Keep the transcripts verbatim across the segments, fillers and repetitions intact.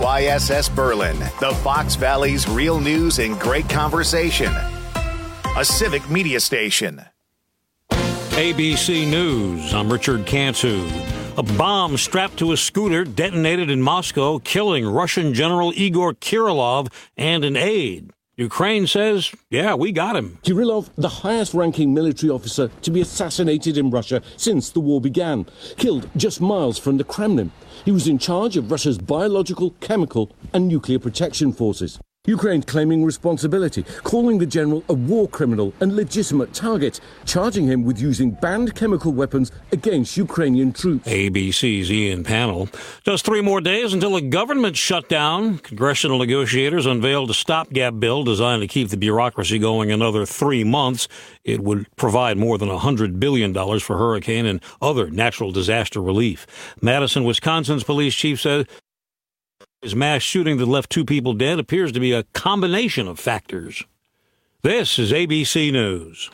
I S S Berlin, the Fox Valley's real news and great conversation. A civic media station. A B C News, I'm Richard Cantu. A bomb strapped to a scooter detonated in Moscow, killing Russian General Igor Kirillov and an aide. Ukraine says, yeah, we got him. Kirillov, the highest-ranking military officer to be assassinated in Russia since the war began, killed just miles from the Kremlin. He was in charge of Russia's biological, chemical and nuclear protection forces. Ukraine claiming responsibility, calling the general a war criminal and legitimate target, charging him with using banned chemical weapons against Ukrainian troops. A B C's Ian Pannell. Just three more days until a government shutdown. Congressional negotiators unveiled a stopgap bill designed to keep the bureaucracy going another three months. It would provide more than one hundred billion dollars for hurricane and other natural disaster relief. Madison, Wisconsin's police chief said his mass shooting that left two people dead appears to be a combination of factors. This is A B C News.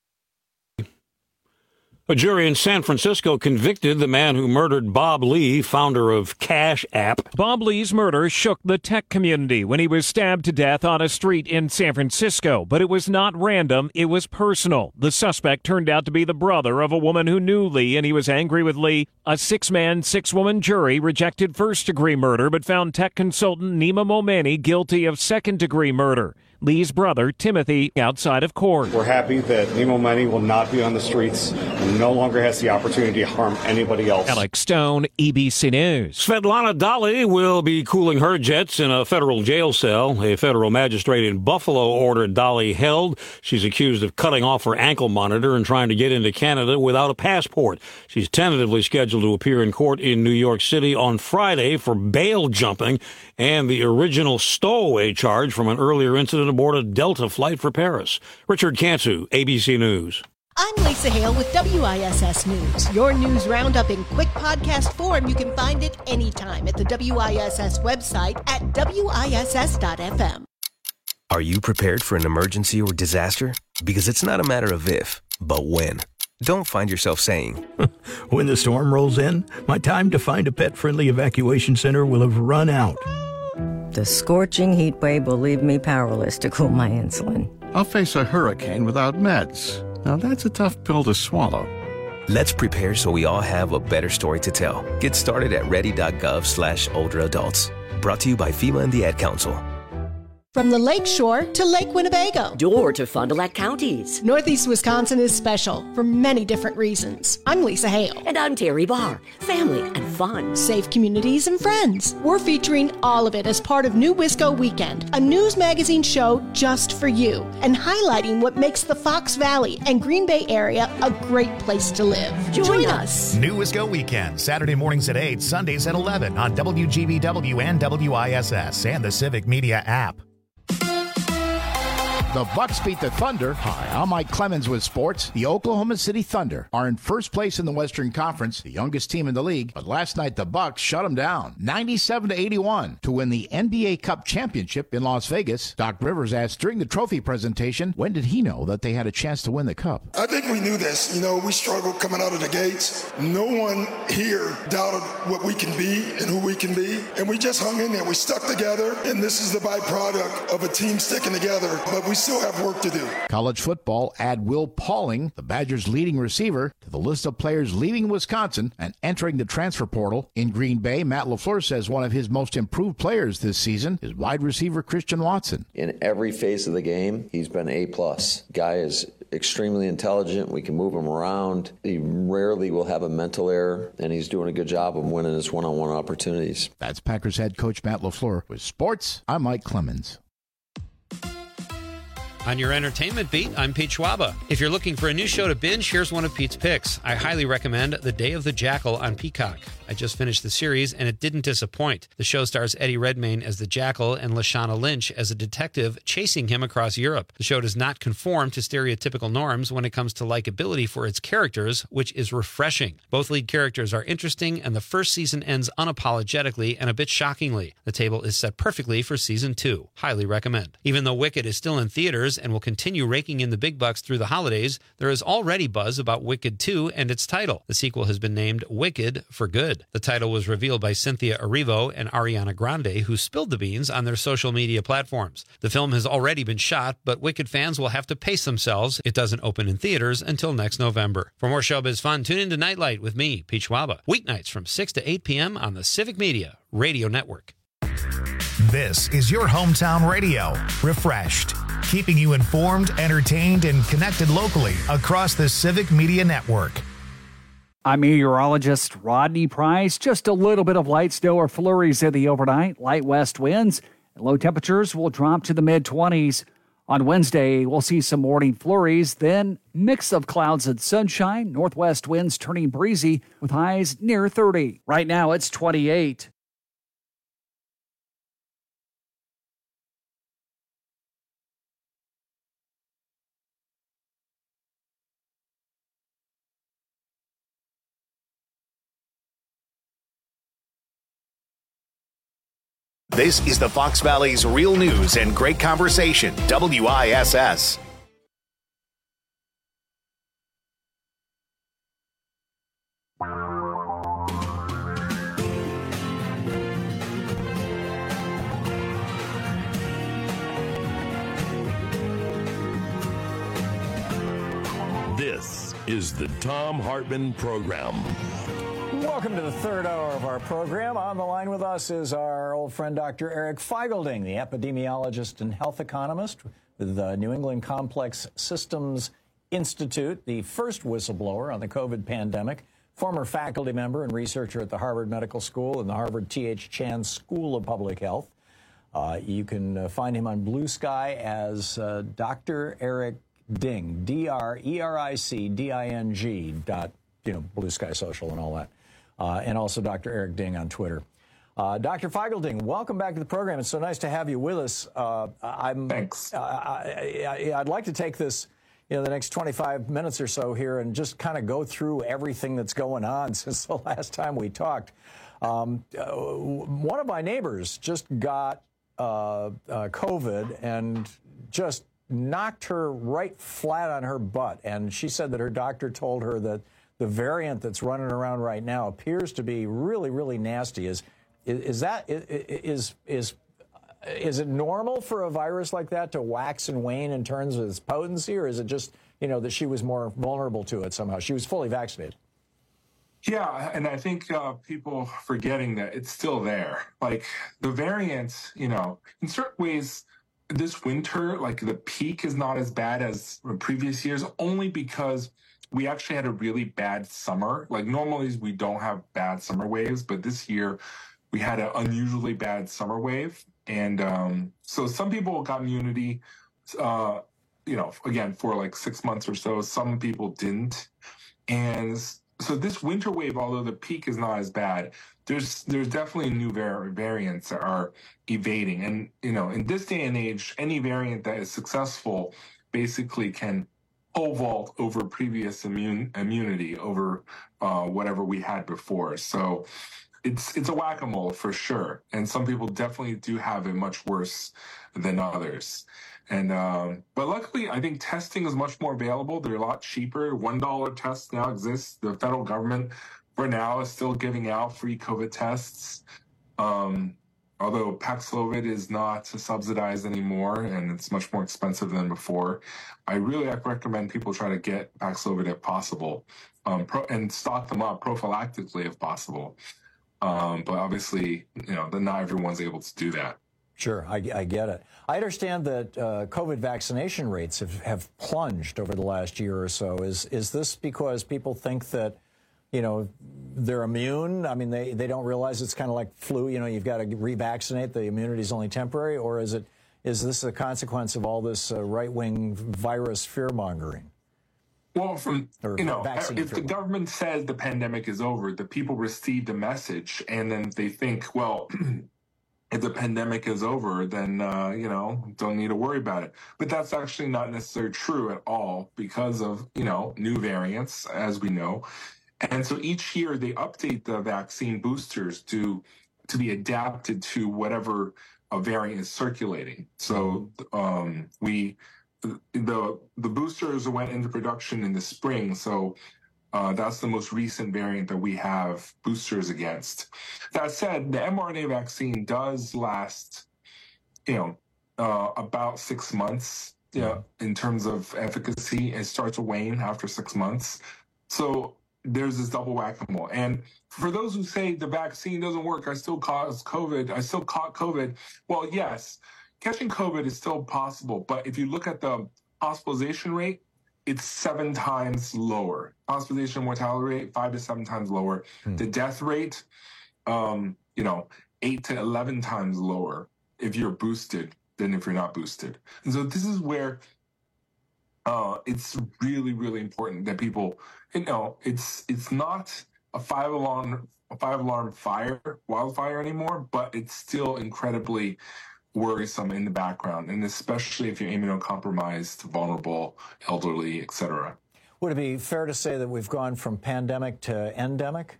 A jury in San Francisco convicted the man who murdered Bob Lee, founder of Cash App. Bob Lee's murder shook the tech community when he was stabbed to death on a street in San Francisco. But it was not random, it was personal. The suspect turned out to be the brother of a woman who knew Lee, and he was angry with Lee. A six-man, six-woman jury rejected first-degree murder, but found tech consultant Nima Momeni guilty of second-degree murder. Lee's brother, Timothy, outside of court. We're happy that Nima Momeni will not be on the streets and no longer has the opportunity to harm anybody else. Alex Stone, E B C News. Svetlana Dali will be cooling her jets in a federal jail cell. A federal magistrate in Buffalo ordered Dali held. She's accused of cutting off her ankle monitor and trying to get into Canada without a passport. She's tentatively scheduled to appear in court in New York City on Friday for bail jumping and the original stowaway charge from an earlier incident aboard a Delta flight for Paris. Richard Cantu, A B C News. I'm Lisa Hale with W I S S News. Your news roundup in quick podcast form. You can find it anytime at the W I S S website at W I S S dot F M. Are you prepared for an emergency or disaster? Because it's not a matter of if, but when. Don't find yourself saying, when the storm rolls in, my time to find a pet-friendly evacuation center will have run out. The scorching heat wave will leave me powerless to cool my insulin. I'll face a hurricane without meds. Now that's a tough pill to swallow. Let's prepare so we all have a better story to tell. Get started at ready.gov slash older adults. Brought to you by FEMA and the Ad Council. From the Lake Shore to Lake Winnebago. Door to Fond du Lac counties. Northeast Wisconsin is special for many different reasons. I'm Lisa Hale. And I'm Terry Barr. Family and fun. Safe communities and friends. We're featuring all of it as part of New Wisco Weekend, a news magazine show just for you, and highlighting what makes the Fox Valley and Green Bay area a great place to live. Join, Join us. New Wisco Weekend, Saturday mornings at eight, Sundays at eleven on W G B W and W I S S and the Civic Media app. The Bucks beat the Thunder. Hi, I'm Mike Clemens with sports. The Oklahoma City Thunder are in first place in the Western Conference, the youngest team in the league. But last night, the Bucks shut them down, ninety-seven to eighty-one, to win the N B A Cup championship in Las Vegas. Doc Rivers asked during the trophy presentation, when did he know that they had a chance to win the Cup? I think we knew this. You know, we struggled coming out of the gates. No one here doubted what we can be and who we can be. And we just hung in there. We stuck together. And this is the byproduct of a team sticking together. But we still have work to do. College football, add Will Pauling, the Badgers' leading receiver, to the list of players leaving Wisconsin and entering the transfer portal. In Green Bay, Matt LaFleur says one of his most improved players this season is wide receiver Christian Watson. In every phase of the game, he's been A plus. Guy is extremely intelligent. We can move him around. He rarely will have a mental error, and he's doing a good job of winning his one-on-one opportunities. That's Packers head coach Matt LaFleur. With sports, I'm Mike Clemens. On your entertainment beat, I'm Pete Schwaba. If you're looking for a new show to binge, here's one of Pete's picks. I highly recommend The Day of the Jackal on Peacock. I just finished the series, and it didn't disappoint. The show stars Eddie Redmayne as the Jackal and Lashana Lynch as a detective chasing him across Europe. The show does not conform to stereotypical norms when it comes to likability for its characters, which is refreshing. Both lead characters are interesting, and the first season ends unapologetically and a bit shockingly. The table is set perfectly for season two. Highly recommend. Even though Wicked is still in theaters, theaters and will continue raking in the big bucks through the holidays, there is already buzz about Wicked two and its title. The sequel has been named Wicked for Good. The title was revealed by Cynthia Erivo and Ariana Grande, who spilled the beans on their social media platforms. The film has already been shot, but Wicked fans will have to pace themselves. It doesn't open in theaters until next November. For more showbiz fun, tune in to Nightlight with me, Pete Schwaba, weeknights from six to eight p.m. on the Civic Media Radio Network. This is your hometown radio, Refreshed, keeping you informed, entertained, and connected locally across the Civic Media Network. I'm meteorologist Rodney Price. Just a little bit of light snow or flurries in the overnight, light west winds, and low temperatures will drop to the mid-twenties. On Wednesday, we'll see some morning flurries, then mix of clouds and sunshine, northwest winds turning breezy with highs near thirty. Right now, it's twenty-eight. This is the Fox Valley's Real News and Great Conversation, W I S S. This is the Thom Hartmann Program. Welcome to the third hour of our program. On the line with us is our old friend, Doctor Eric Feigl-Ding, the epidemiologist and health economist with the New England Complex Systems Institute, the first whistleblower on the COVID pandemic, former faculty member and researcher at the Harvard Medical School and the Harvard T H Chan School of Public Health. Uh, you can uh, find him on Blue Sky as uh, Doctor Eric Ding, D R E R I C D I N G dot, you know, Blue Sky Social and all that. Uh, and also Doctor Eric Ding on Twitter. Uh, Doctor Feigl-Ding, welcome back to the program. It's so nice to have you with us. Uh, I'm, Thanks. Uh, I, I, I'd like to take this, you know, the next twenty-five minutes or so here and just kind of go through everything that's going on since the last time we talked. Um, uh, one of my neighbors just got uh, uh, COVID and just knocked her right flat on her butt. And she said that her doctor told her that the variant that's running around right now appears to be really, really nasty. Is is, is that is is is it normal for a virus like that to wax and wane in terms of its potency, or is it just, you know, that she was more vulnerable to it somehow? She was fully vaccinated. Yeah, and I think uh, people forgetting that it's still there. Like the variants, you know, in certain ways, this winter, like the peak is not as bad as previous years, only because we actually had a really bad summer. Like normally we don't have bad summer waves, but this year we had an unusually bad summer wave. And um, so some people got immunity, uh, you know, again, for like six months or so. Some people didn't. And so this winter wave, although the peak is not as bad, there's there's definitely new var- variants that are evading. And, you know, in this day and age, any variant that is successful basically can pole vault over previous immune immunity over uh, whatever we had before. So it's it's a whack-a-mole for sure. And some people definitely do have it much worse than others. And um, but luckily, I think testing is much more available. They're a lot cheaper. one dollar tests now exist. The federal government, for now, is still giving out free COVID tests. Um, although Paxlovid is not subsidized anymore and it's much more expensive than before, I really recommend people try to get Paxlovid if possible, um, pro- and stock them up prophylactically if possible. Um, but obviously, you know, not everyone's able to do that. Sure, I, I get it. I understand that uh, COVID vaccination rates have, have plunged over the last year or so. Is is this because people think that, you know, they're immune? I mean, they, they don't realize it's kind of like flu. You know, you've got to revaccinate. The immunity is only temporary. Or is it is this a consequence of all this uh, right-wing virus fear-mongering? Well, from, you know, if the government says the pandemic is over, the people receive the message and then they think, well, if the pandemic is over, then, uh, you know, don't need to worry about it. But that's actually not necessarily true at all because of, you know, new variants, as we know. And so each year they update the vaccine boosters to to be adapted to whatever a variant is circulating. So um, we the the boosters went into production in the spring, so uh, that's the most recent variant that we have boosters against. That said, the mRNA vaccine does last, you know, uh, about six months. You know, in terms of efficacy. It starts to wane after six months. So there's this double whack-a-mole. And for those who say the vaccine doesn't work, I still cause COVID, I still caught COVID. Well, yes, catching COVID is still possible. But if you look at the hospitalization rate, it's seven times lower. Hospitalization mortality rate, five to seven times lower. Hmm. The death rate, um, you know, eight to eleven times lower if you're boosted than if you're not boosted. And so this is where uh, it's really, really important that people, you know, it's it's not a five alarm a five alarm fire wildfire anymore, but it's still incredibly worrisome in the background, and especially if you're immunocompromised, vulnerable, elderly, et cetera. Would it be fair to say that we've gone from pandemic to endemic?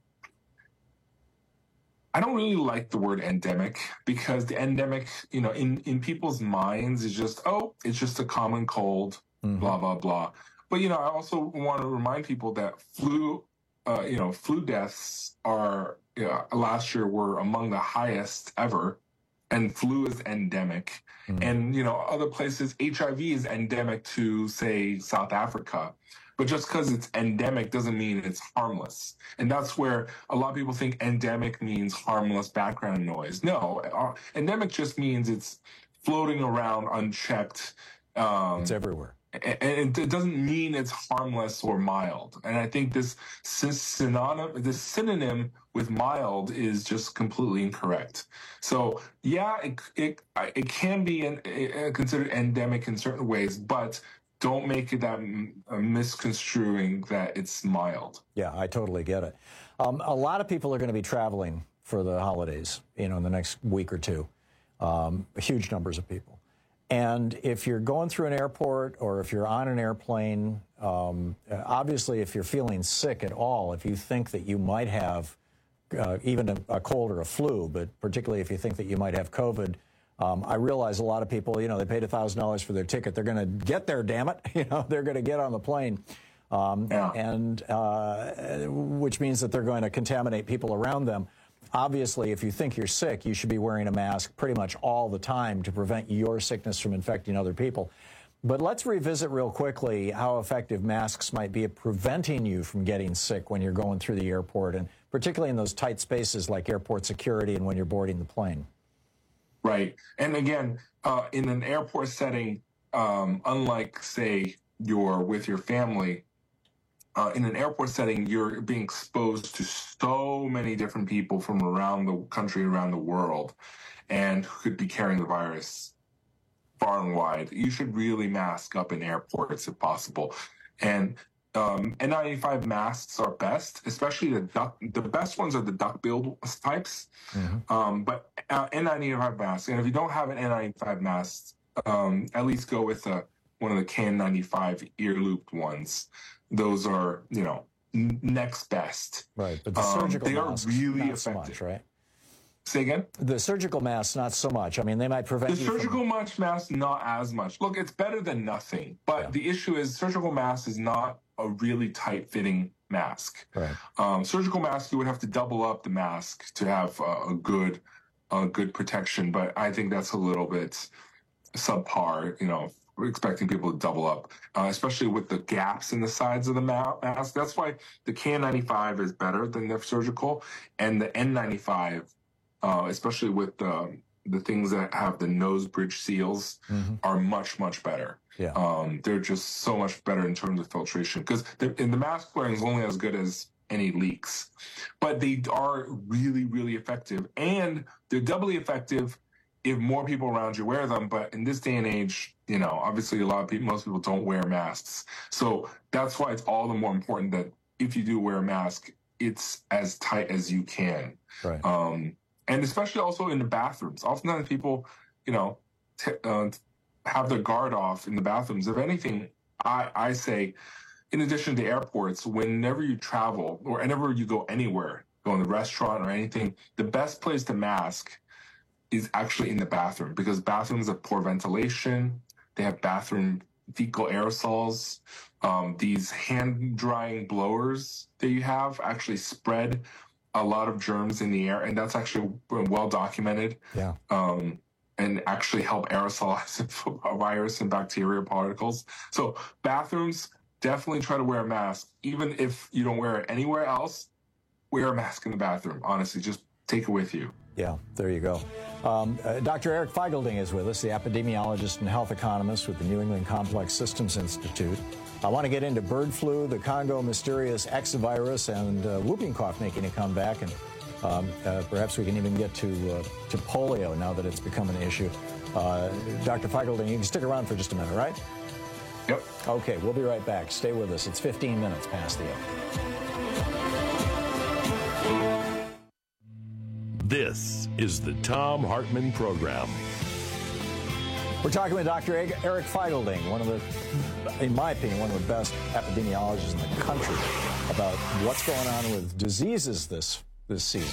I don't really like the word endemic, because the endemic, you know, in, in people's minds is just, oh, it's just a common cold, mm-hmm. blah, blah, blah. But, you know, I also want to remind people that flu, uh, you know, flu deaths are, you know, last year were among the highest ever, and flu is endemic. Mm-hmm. And, you know, other places, H I V is endemic to, say, South Africa. But just because it's endemic doesn't mean it's harmless. And that's where a lot of people think endemic means harmless background noise. No, uh, endemic just means it's floating around unchecked. Um, it's everywhere. And it doesn't mean it's harmless or mild. And I think this synonym, this synonym with mild is just completely incorrect. So yeah, it it, it can be an, it, considered endemic in certain ways, but don't make it that uh, misconstruing that it's mild. Yeah, I totally get it. Um, a lot of people are going to be traveling for the holidays, you know, in the next week or two. Um, huge numbers of people. And if you're going through an airport or if you're on an airplane, um, obviously if you're feeling sick at all, if you think that you might have uh, even a, a cold or a flu, but particularly if you think that you might have COVID, Um, I realize a lot of people, you know, they paid one thousand dollars for their ticket. They're going to get there, damn it. You know, they're going to get on the plane, um, yeah. and uh, which means that they're going to contaminate people around them. Obviously, if you think you're sick, you should be wearing a mask pretty much all the time to prevent your sickness from infecting other people. But let's revisit real quickly how effective masks might be at preventing you from getting sick when you're going through the airport, and particularly in those tight spaces like airport security and when you're boarding the plane. Right. And again, uh, in an airport setting, um, unlike, say, you're with your family, uh, in an airport setting, you're being exposed to so many different people from around the country, around the world, and who could be carrying the virus far and wide. You should really mask up in airports if possible. And Um, N ninety-five masks are best, especially the duck. The best ones are the duck-billed types. Mm-hmm. Um, but uh, N ninety-five masks, and if you don't have an N ninety-five mask, um, at least go with a, one of the K N ninety-five ear-looped ones. Those are, you know, n- next best. Right, but the um, surgical they masks, are really not effective. so much, right? Say again? The surgical masks, not so much. I mean, they might prevent the you surgical from... mask, mask, not as much. Look, it's better than nothing. But Yeah. the issue is surgical mask is not a really tight-fitting mask. Right. Um, surgical mask, you would have to double up the mask to have uh, a good, a good protection. But I think that's a little bit subpar. You know, we're expecting people to double up, uh, especially with the gaps in the sides of the ma- mask. That's why the K N ninety-five is better than the surgical, and the N ninety-five, uh, especially with the the things that have the nose bridge seals, mm-hmm. are much much better. Yeah. Um, they're just so much better in terms of filtration, because in the mask wearing is only as good as any leaks, but they are really, really effective, and they're doubly effective if more people around you wear them. But in this day and age, you know, obviously a lot of people, most people don't wear masks. So that's why it's all the more important that if you do wear a mask, it's as tight as you can. Right. Um, and especially also in the bathrooms. Oftentimes people, you know, t- uh, have their guard off in the bathrooms. If anything, I, I say, in addition to airports, whenever you travel or whenever you go anywhere, go in the restaurant or anything, the best place to mask is actually in the bathroom, because bathrooms have poor ventilation. They have bathroom fecal aerosols. Um, these hand drying blowers that you have actually spread a lot of germs in the air, and that's actually well documented. Yeah. Um, and actually help aerosolize virus and bacterial particles. So bathrooms, definitely try to wear a mask. Even if you don't wear it anywhere else, wear a mask in the bathroom. Honestly, just take it with you. Yeah, there you go. Um, uh, Doctor Eric Feigelding is with us, the epidemiologist and health economist with the New England Complex Systems Institute. I want to get into bird flu, the Congo mysterious X virus, and uh, whooping cough making a comeback. And um, uh, perhaps we can even get to uh, to polio now that it's become an issue. Uh, Doctor Feigelding, you can stick around for just a minute, right? Yep. Okay, we'll be right back. Stay with us. It's fifteen minutes past the hour. This is the Thom Hartmann Program. We're talking with Doctor Eric Feigelding, one of the, in my opinion, one of the best epidemiologists in the country, about what's going on with diseases this this season.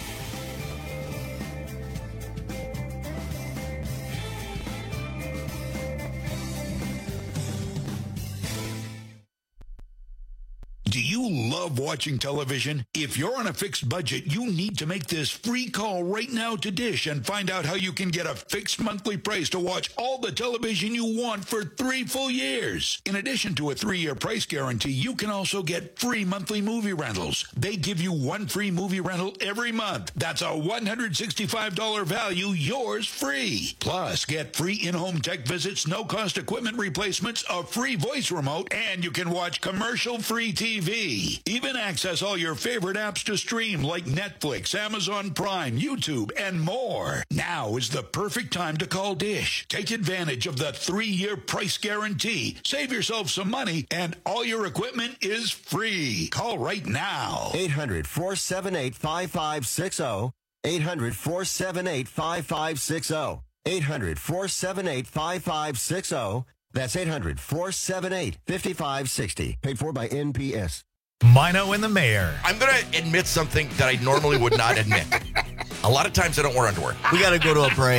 Do you love watching television? If you're on a fixed budget, you need to make this free call right now to Dish and find out how you can get a fixed monthly price to watch all the television you want for three full years. In addition to a three-year price guarantee, you can also get free monthly movie rentals. They give you one free movie rental every month. That's a one hundred sixty-five dollars value, yours free. Plus, get free in-home tech visits, no-cost equipment replacements, a free voice remote, and you can watch commercial-free T V. Even access all your favorite apps to stream like Netflix, Amazon Prime, YouTube, and more. Now is the perfect time to call Dish. Take advantage of the three-year price guarantee. Save yourself some money, and all your equipment is free. Call right now. eight hundred, four seven eight, five five six zero. eight hundred, four seven eight, five five six zero. eight hundred, four seven eight, five five six zero. That's eight hundred, four seven eight, five five six zero. Paid for by N P S. Mino and the Mayor. I'm going to admit something that I normally would not admit. A lot of times I don't wear underwear. We got to go to a break.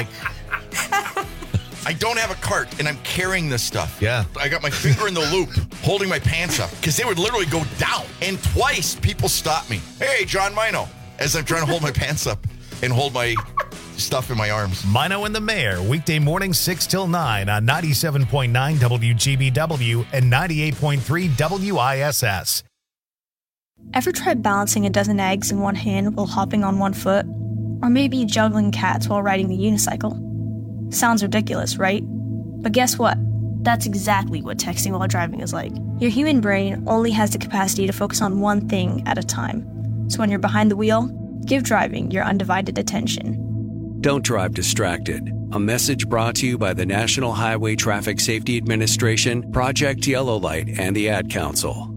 I don't have a cart, and I'm carrying this stuff. Yeah. I got my finger in the loop, holding my pants up, because they would literally go down. And twice, people stopped me. Hey, John Mino, as I'm trying to hold my pants up and hold my stuff in my arms. Mino and the Mayor, weekday mornings six till nine on ninety-seven point nine W G B W and ninety-eight point three W I S S. Ever tried balancing a dozen eggs in one hand while hopping on one foot? Or maybe juggling cats while riding the unicycle? Sounds ridiculous, right? But guess what? That's exactly what texting while driving is like. Your human brain only has the capacity to focus on one thing at a time. So when you're behind the wheel, give driving your undivided attention. Don't drive distracted. A message brought to you by the National Highway Traffic Safety Administration, Project Yellow Light, and the Ad Council.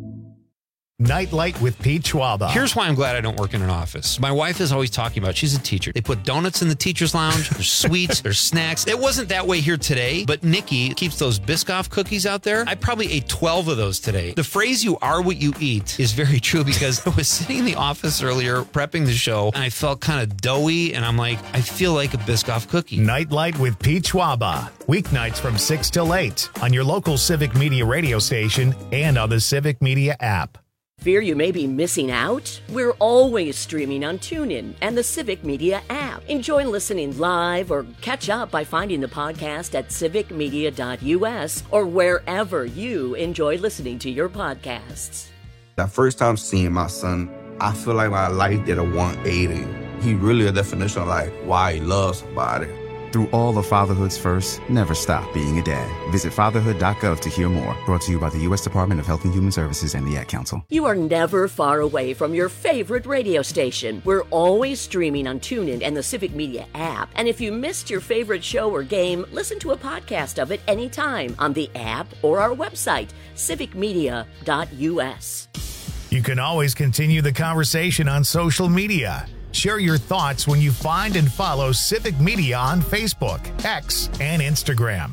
Nightlight with Pete Schwaba. Here's why I'm glad I don't work in an office. My wife is always talking about, she's a teacher. They put donuts in the teacher's lounge. There's sweets. There's snacks. It wasn't that way here today, but Nikki keeps those Biscoff cookies out there. I probably ate twelve of those today. The phrase, you are what you eat, is very true, because I was sitting in the office earlier prepping the show, and I felt kind of doughy, and I'm like, I feel like a Biscoff cookie. Nightlight with Pete Schwaba. Weeknights from six till eight on your local Civic Media radio station and on the Civic Media app. Fear you may be missing out? We're always streaming on TuneIn and the Civic Media app. Enjoy listening live or catch up by finding the podcast at civic media dot U S or wherever you enjoy listening to your podcasts. The first time seeing my son, I feel like my life did a one eighty. He really a definition of like why he loves somebody. Through all of fatherhood's first, never stop being a dad. Visit fatherhood dot gov to hear more. Brought to you by the U S Department of Health and Human Services and the Ad Council. You are never far away from your favorite radio station. We're always streaming on TuneIn and the Civic Media app. And if you missed your favorite show or game, listen to a podcast of it anytime on the app or our website, civic media dot U S. You can always continue the conversation on social media. Share your thoughts when you find and follow Civic Media on Facebook, X, and Instagram.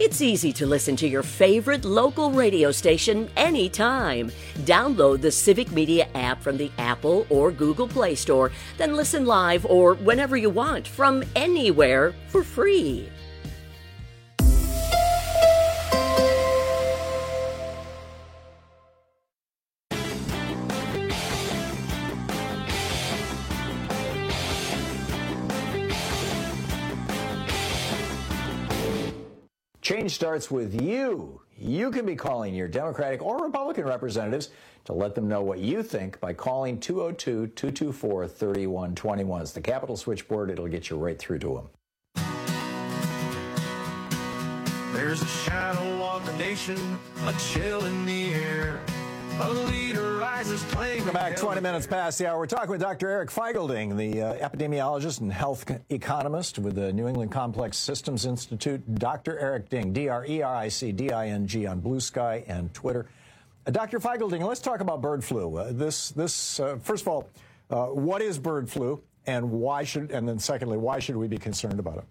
It's easy to listen to your favorite local radio station anytime. Download the Civic Media app from the Apple or Google Play Store, then listen live or whenever you want from anywhere for free. Change starts with you. You can be calling your Democratic or Republican representatives to let them know what you think by calling two oh two, two two four, three one two one. It's the Capitol switchboard. It'll get you right through to them. There's a shadow on the nation, a chill in the air. A leader rises playing. Welcome back, twenty minutes past the hour. We're talking with Doctor Eric Feigl-Ding, the uh, epidemiologist and health economist with the New England Complex Systems Institute. Doctor Eric Ding, D R E R I C D I N G on Blue Sky and Twitter. Uh, Doctor Feigl-Ding, let's talk about bird flu. Uh, this, this, uh, first of all, uh, what is bird flu, and why should, and then secondly, why should we be concerned about it?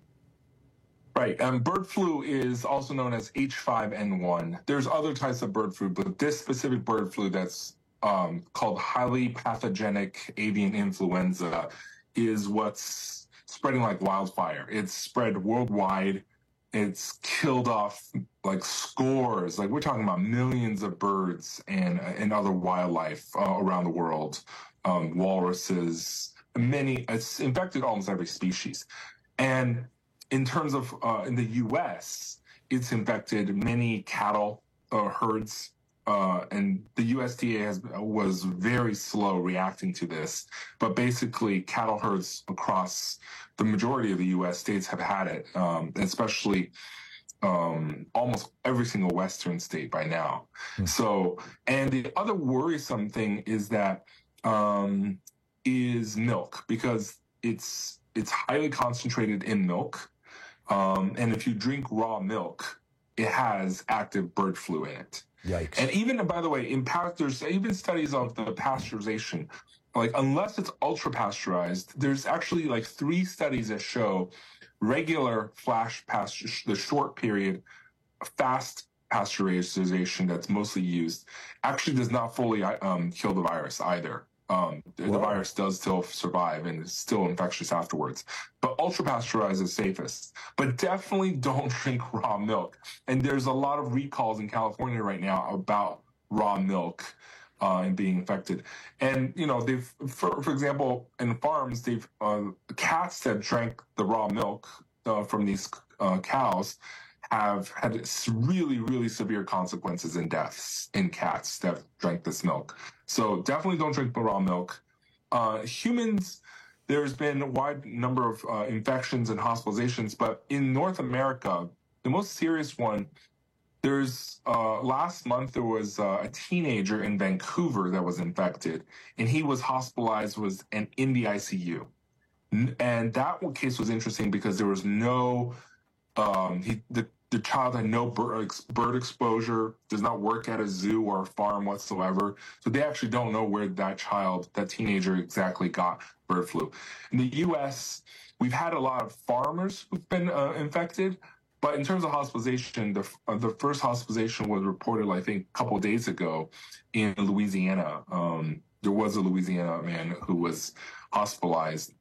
Right. Um, bird flu is also known as H five N one. There's other types of bird flu, but this specific bird flu that's um, called highly pathogenic avian influenza is what's spreading like wildfire. It's spread worldwide. It's killed off like scores, like we're talking about millions of birds and, and other wildlife uh, around the world, um, walruses, many, it's infected almost every species. And in terms of uh, in the U S, it's infected many cattle uh, herds, uh, and the U S D A has was very slow reacting to this. But basically, cattle herds across the majority of the U S states have had it, um, especially um, almost every single Western state by now. Mm. So, and the other worrisome thing is that um, is milk, because it's it's highly concentrated in milk. Um, and if you drink raw milk, it has active bird flu in it. Yikes. And even, by the way, in pa- there's even studies of the pasteurization. Like, unless it's ultra pasteurized, there's actually like three studies that show regular flash pasture, the short period, fast pasteurization that's mostly used, actually does not fully um, kill the virus either. Um, the, the virus does still survive and is still infectious afterwards. But ultra pasteurized is safest. But definitely don't drink raw milk. And there's a lot of recalls in California right now about raw milk uh, and being infected. And, you know, they've, for, for example, in farms, they've uh, cats that drank the raw milk uh, from these uh, cows have had really, really severe consequences and deaths in cats that drank this milk. So definitely don't drink raw milk. Uh, humans, there's been a wide number of uh, infections and hospitalizations, but in North America, the most serious one, there's uh, last month there was uh, a teenager in Vancouver that was infected, and he was hospitalized, was and in the I C U. And that one case was interesting because there was no, um, he the The child had no bird, bird exposure, does not work at a zoo or a farm whatsoever. So they actually don't know where that child, that teenager exactly got bird flu. In the U S, we've had a lot of farmers who've been uh, infected. But in terms of hospitalization, the, uh, the first hospitalization was reported, I think, a couple of days ago in Louisiana. Um, there was a Louisiana man who was hospitalized.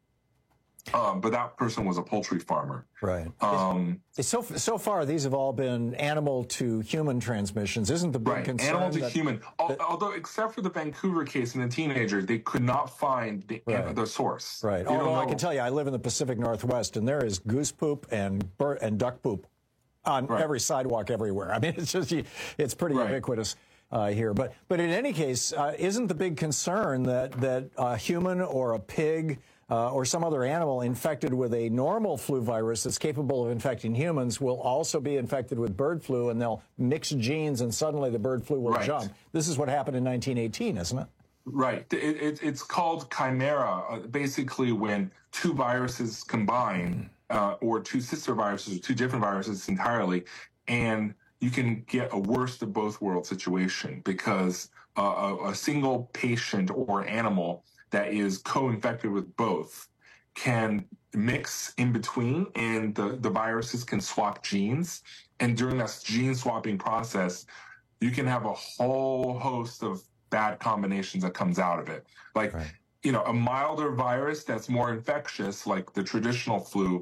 Um, but that person was a poultry farmer. Right. Um, so so far, these have all been animal to human transmissions. Isn't the big right. concern animal to that, human? that, Although, except for the Vancouver case and the teenager, they could not find the, right. the source. Right. They Although I can tell you, I live in the Pacific Northwest, and there is goose poop and bird and duck poop on right. every sidewalk everywhere. I mean, it's just it's pretty right. ubiquitous. Uh, here, but but in any case, uh, isn't the big concern that that a human or a pig uh, or some other animal infected with a normal flu virus that's capable of infecting humans will also be infected with bird flu, and they'll mix genes, and suddenly the bird flu will right. jump? This is what happened in nineteen eighteen, isn't it? Right. It, it, it's called chimera. Uh, basically, when two viruses combine, uh, or two sister viruses, or two different viruses entirely, and you can get a worst of both worlds situation, because uh, a, a single patient or animal that is co-infected with both can mix in between, and the, the viruses can swap genes. And during that gene swapping process, you can have a whole host of bad combinations that comes out of it. Like, right. you know, a milder virus that's more infectious, like the traditional flu,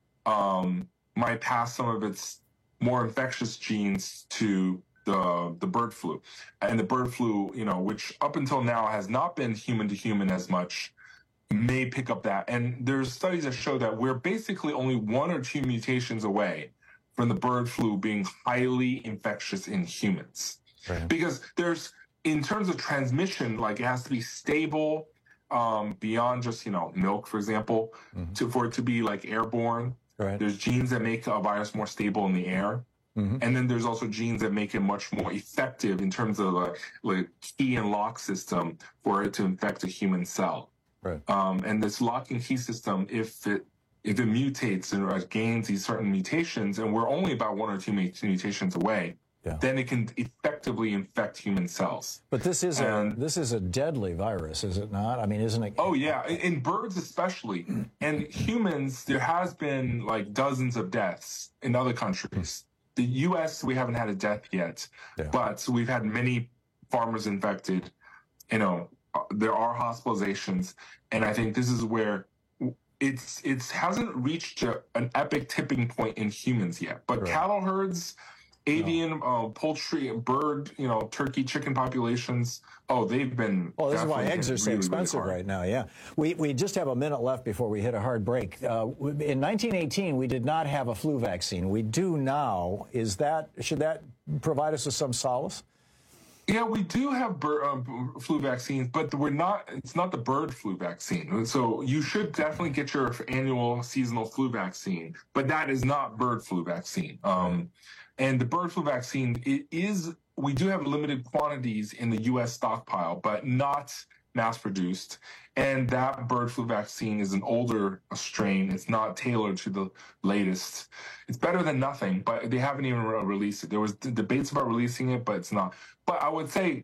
um, might pass some of its more infectious genes to the the bird flu. And the bird flu, you know, which up until now has not been human to human as much, may pick up that. And there's studies that show that we're basically only one or two mutations away from the bird flu being highly infectious in humans. Right. Because there's, in terms of transmission, like it has to be stable um, beyond just, you know, milk, for example, mm-hmm. to, for it to be like airborne. Right. There's genes that make a virus more stable in the air. Mm-hmm. And then there's also genes that make it much more effective in terms of the like, key and lock system for it to infect a human cell. Right. Um, and this lock and key system, if it if it mutates and gains these certain mutations, and we're only about one or two mutations away, yeah. then it can effectively infect human cells. But this is and, a this is a deadly virus, is it not? I mean, isn't it? Oh yeah, in birds especially, and humans. There has been like dozens of deaths in other countries. The U S we haven't had a death yet, yeah. but we've had many farmers infected. You know, there are hospitalizations, and I think this is where it's it's hasn't reached a, an epic tipping point in humans yet. But right. cattle herds, avian, no. uh, poultry, bird, you know, turkey, chicken populations. Oh, they've been. Well, this is why eggs are so really, expensive really right now. Yeah, we we just have a minute left before we hit a hard break. Uh, in nineteen eighteen, we did not have a flu vaccine. We do now. Is that should that provide us with some solace? Yeah, we do have bird, um, flu vaccines, but we're not. It's not the bird flu vaccine. So you should definitely get your annual seasonal flu vaccine, but that is not bird flu vaccine. Um, and the bird flu vaccine, it is. We do have limited quantities in the U S stockpile, but not mass-produced. And that bird flu vaccine is an older strain. It's not tailored to the latest. It's better than nothing, but they haven't even re- released it. There was debates about releasing it, but it's not. But I would say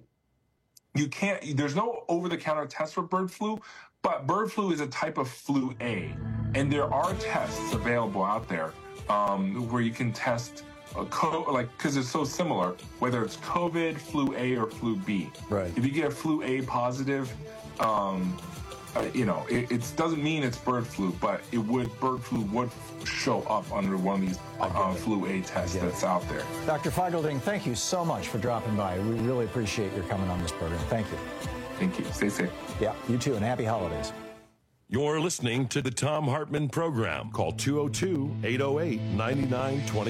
you can't, there's no over-the-counter test for bird flu, but bird flu is a type of flu A. And there are tests available out there um, where you can test A co- like, because it's so similar, whether it's COVID, flu A, or flu B. Right. If you get a flu A positive, um, uh, you know, it, it doesn't mean it's bird flu, but it would bird flu would show up under one of these uh, flu A tests that's out there. Doctor Feigl-Ding, thank you so much for dropping by. We really appreciate your coming on this program. Thank you. Thank you. Stay safe. Yeah, you too, and happy holidays. You're listening to the Thom Hartmann Program. Call two oh two, eight oh eight, nine nine two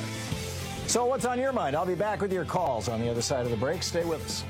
five. So what's on your mind? I'll be back with your calls on the other side of the break. Stay with us.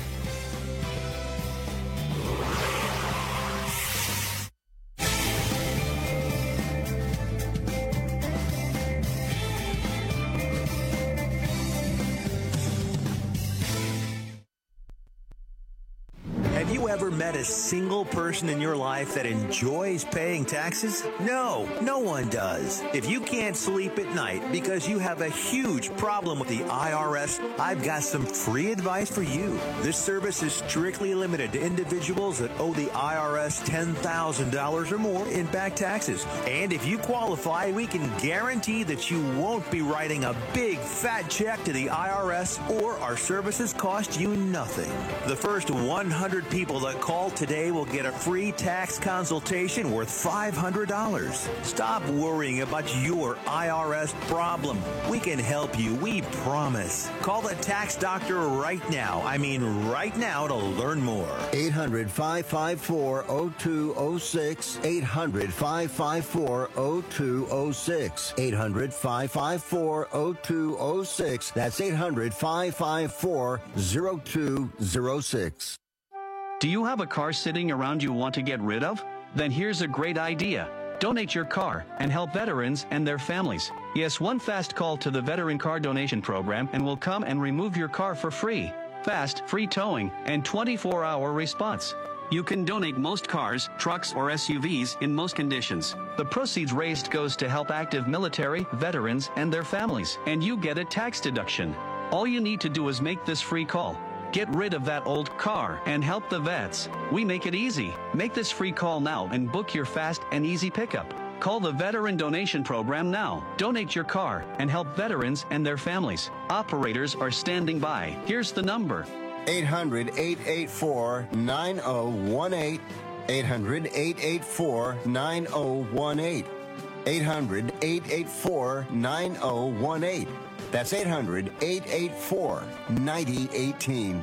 Ever met a single person in your life that enjoys paying taxes? No, no one does. If you can't sleep at night because you have a huge problem with the I R S, I've got some free advice for you. This service is strictly limited to individuals that owe the I R S ten thousand dollars or more in back taxes. And if you qualify, we can guarantee that you won't be writing a big fat check to the I R S, or our services cost you nothing. The first one hundred people that call today will get a free tax consultation worth five hundred dollars. Stop worrying about your I R S problem. We can help you, we promise. Call the tax doctor right now. I mean right now to learn more. eight hundred, five five four, oh two oh six. eight hundred, five five four, oh two oh six. eight hundred, five five four, oh two oh six. That's eight hundred, five five four, oh two oh six. Do you have a car sitting around you want to get rid of? Then here's a great idea. Donate your car and help veterans and their families. Yes, one fast call to the Veteran Car Donation Program and we'll come and remove your car for free. Fast, free towing, and twenty-four hour response. You can donate most cars, trucks, or S U Vs in most conditions. The proceeds raised goes to help active military, veterans, and their families, and you get a tax deduction. All you need to do is make this free call. Get rid of that old car and help the vets. We make it easy. Make this free call now and book your fast and easy pickup. Call the Veteran Donation Program now. Donate your car and help veterans and their families. Operators are standing by. Here's the number. eight hundred, eight eight four, nine oh one eight. eight hundred, eight eight four, nine oh one eight. eight hundred, eight eight four, nine oh one eight. That's eight hundred, eight eight four, nine oh one eight.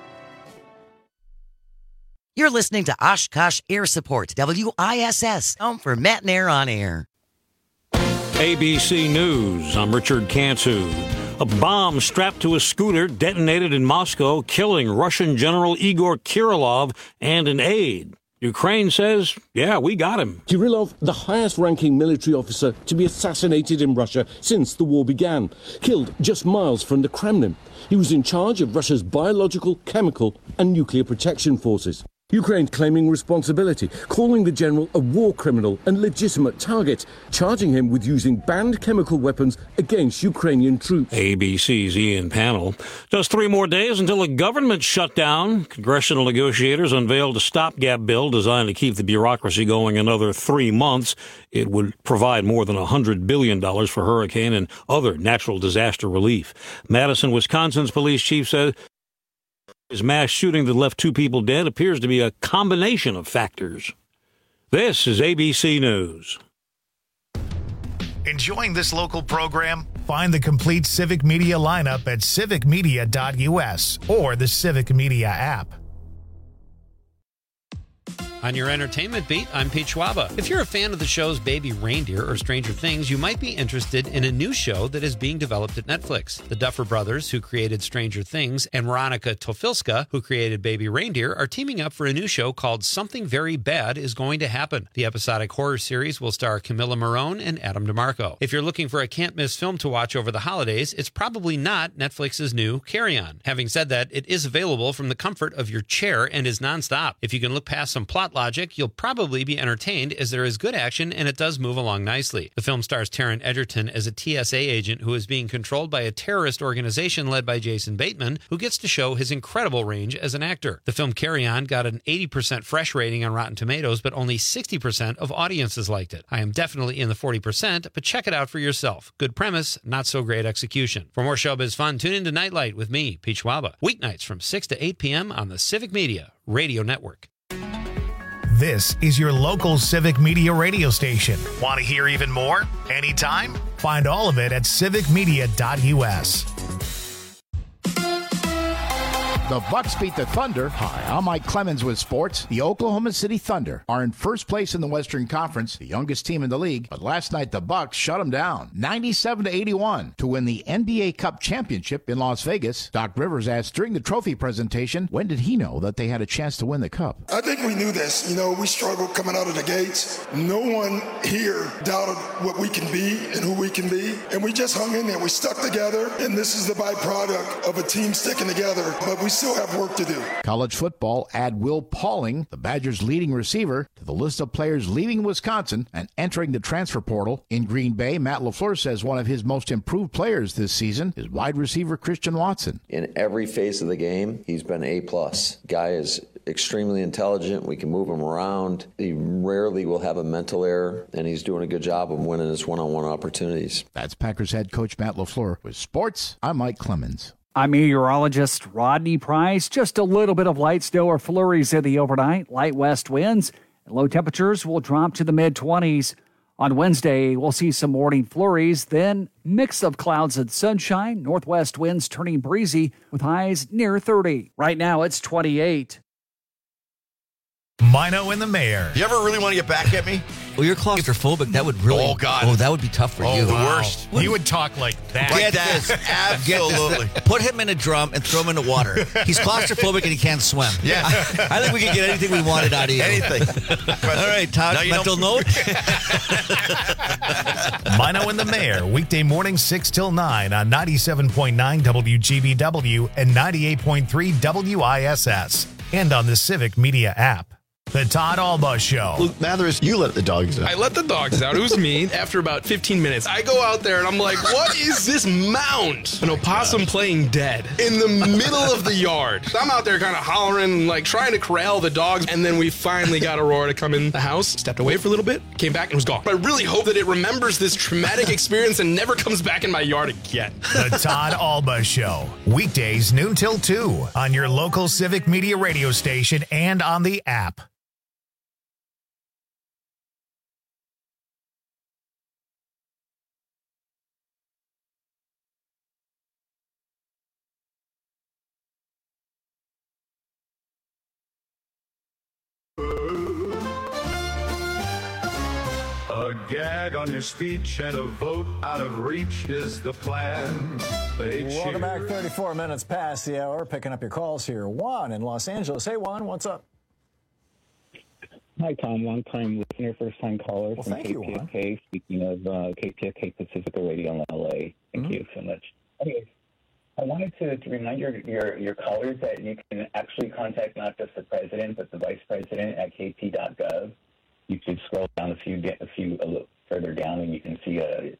You're listening to Oshkosh Air Support, W I S S, home for Matt and Air on Air. A B C News, I'm Richard Cantu. A bomb strapped to a scooter detonated in Moscow, killing Russian General Igor Kirillov and an aide. Ukraine says, yeah, we got him. Kirillov, the highest-ranking military officer to be assassinated in Russia since the war began, killed just miles from the Kremlin. He was in charge of Russia's biological, chemical, and nuclear protection forces. Ukraine claiming responsibility, calling the general a war criminal and legitimate target, charging him with using banned chemical weapons against Ukrainian troops. A B C's Ian Pannell. Just three more days until a government shutdown. Congressional negotiators unveiled a stopgap bill designed to keep the bureaucracy going another three months. It would provide more than one hundred billion dollars for hurricane and other natural disaster relief. Madison, Wisconsin's police chief said his mass shooting that left two people dead appears to be a combination of factors. This is A B C News. Enjoying this local program? Find the complete Civic Media lineup at civic media dot U S or the Civic Media app. On your entertainment beat, I'm Pete Schwaba. If you're a fan of the shows Baby Reindeer or Stranger Things, you might be interested in a new show that is being developed at Netflix. The Duffer Brothers, who created Stranger Things, and Veronica Tofilska, who created Baby Reindeer, are teaming up for a new show called Something Very Bad Is Going to Happen. The episodic horror series will star Camilla Morrone and Adam DeMarco. If you're looking for a can't-miss film to watch over the holidays, it's probably not Netflix's new Carry On. Having said that, it is available from the comfort of your chair and is nonstop. If you can look past some plot logic, you'll probably be entertained as there is good action and it does move along nicely. The film stars Taron Egerton as a T S A agent who is being controlled by a terrorist organization led by Jason Bateman, who gets to show his incredible range as an actor. The film Carry On got an eighty percent fresh rating on Rotten Tomatoes, but only sixty percent of audiences liked it. I am definitely in the forty percent, but check it out for yourself. Good premise, not so great execution. For more showbiz fun, tune into Nightlight with me, Pete Schwaba, weeknights from six to eight p.m. on the Civic Media Radio Network. This is your local Civic Media radio station. Want to hear even more? Anytime? Find all of it at civic media dot U S. The Bucks beat the Thunder. Hi, I'm Mike Clemens with sports. The Oklahoma City Thunder are in first place in the Western Conference, the youngest team in the league. But last night, the Bucks shut them down, ninety-seven to eighty-one, to win the N B A Cup championship in Las Vegas. Doc Rivers asked during the trophy presentation, when did he know that they had a chance to win the Cup? I think we knew this. You know, we struggled coming out of the gates. No one here doubted what we can be and who we can be. And we just hung in there. We stuck together. And this is the byproduct of a team sticking together. But we still have work to do. College football, add Will Pauling, the Badgers' leading receiver, to the list of players leaving Wisconsin and entering the transfer portal. In Green Bay, Matt LaFleur says one of his most improved players this season is wide receiver Christian Watson. In every phase of the game, he's been A plus. Guy is extremely intelligent. We can move him around. He rarely will have a mental error, and he's doing a good job of winning his one-on-one opportunities. That's Packers head coach Matt LaFleur. With sports, I'm Mike Clemens. I'm meteorologist Rodney Price. Just a little bit of light snow or flurries in the overnight. Light west winds. And low temperatures will drop to the mid-twenties. On Wednesday, we'll see some morning flurries, then mix of clouds and sunshine. Northwest winds turning breezy with highs near thirty. Right now, it's twenty-eight. Mino and the Mayor. You ever really want to get back at me? Well, you're claustrophobic. That would really. Oh, God. Oh, that would be tough for oh, you. the wow. worst. You would talk like that. Like Get that. this. Absolutely. Get this. Put him in a drum and throw him in the water. He's claustrophobic and he can't swim. Yeah. I, I think we can get anything we wanted out of you. Anything. All right, Todd, mental note. Mino and the Mayor, weekday morning six till nine on ninety-seven point nine W G B W and ninety-eight point three W I S S. And on the Civic Media app. The Todd Alba Show. Luke Mathers, you let the dogs out. I let the dogs out. It was me. After about fifteen minutes, I go out there and I'm like, what is this mound? An opossum playing dead in the middle of the yard. So I'm out there kind of hollering, like trying to corral the dogs. And then we finally got Aurora to come in the house, stepped away for a little bit, came back and was gone. But I really hope that it remembers this traumatic experience and never comes back in my yard again. The Todd Alba Show. Weekdays noon till two on your local Civic Media radio station and on the app. A gag on your speech and a vote out of reach is the plan. They Welcome cheer. back. thirty-four minutes past the hour. Picking up your calls here. Juan in Los Angeles. Hey, Juan, what's up? Hi, Tom. Long-time listener, first-time caller Well, from thank you, K P F K. Juan. Speaking of uh, K P F K Pacifica Radio in L A. Thank Mm-hmm. you so much. Anyways, I wanted to, to remind your, your, your callers that you can actually contact not just the president, but the vice president at k p dot gov. You could scroll down a few, get a few a little further down, and you can see a,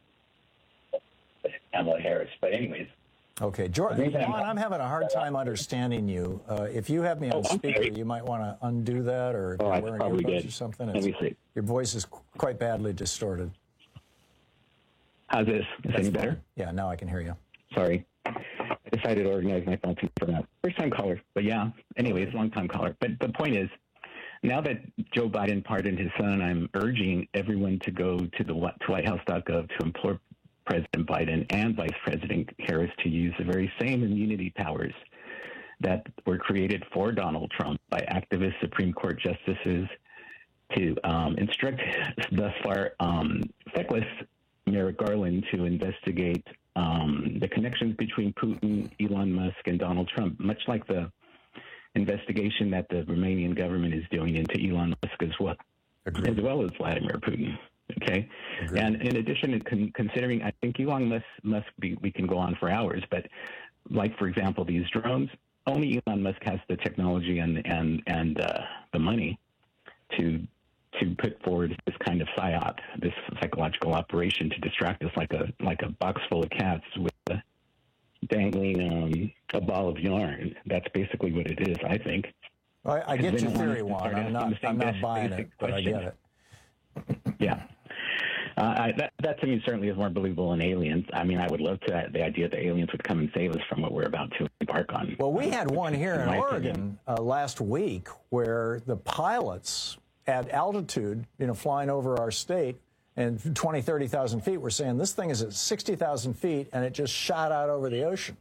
a Kamala Harris. But anyways. Okay, George, The reason I'm- Juan, I'm having a hard time understanding you. Uh, if you have me on Oh, I'm speaker, sorry. you might want to undo that, or if Oh, you're I wearing probably earbuds did. or something. Let It's, me see. Your voice is qu- quite badly distorted. How's this? Is That's any better? fine. Yeah, now I can hear you. Sorry. I decided to organize my phone for that. First time caller. But yeah, anyways, long time caller. But the point is, now that Joe Biden pardoned his son, I'm urging everyone to go to the to white house dot gov to implore President Biden and Vice President Harris to use the very same immunity powers that were created for Donald Trump by activist Supreme Court justices to um, instruct thus far um, feckless Merrick Garland to investigate um, the connections between Putin, Elon Musk, and Donald Trump, much like the investigation that the Romanian government is doing into Elon Musk as well, as well as Vladimir Putin. Okay, Agreed. And in addition to con- considering, I think Elon Musk must be. We can go on for hours, but like for example, these drones. Only Elon Musk has the technology and and and uh, the money to to put forward this kind of psyop, this psychological operation to distract us like a like a box full of cats with a dangling um, a ball of yarn. That's basically what it is, I think. I, I get your theory, Juan. I'm not, I'm not buying it, but I get it. Yeah. Uh, I, that, that to me certainly is more believable than aliens. I mean, I would love to the idea that aliens would come and save us from what we're about to embark on. Well, we had one here in, in Oregon uh, last week where the pilots at altitude, you know, flying over our state and twenty, thirty thousand feet, were saying this thing is at sixty thousand feet and it just shot out over the ocean.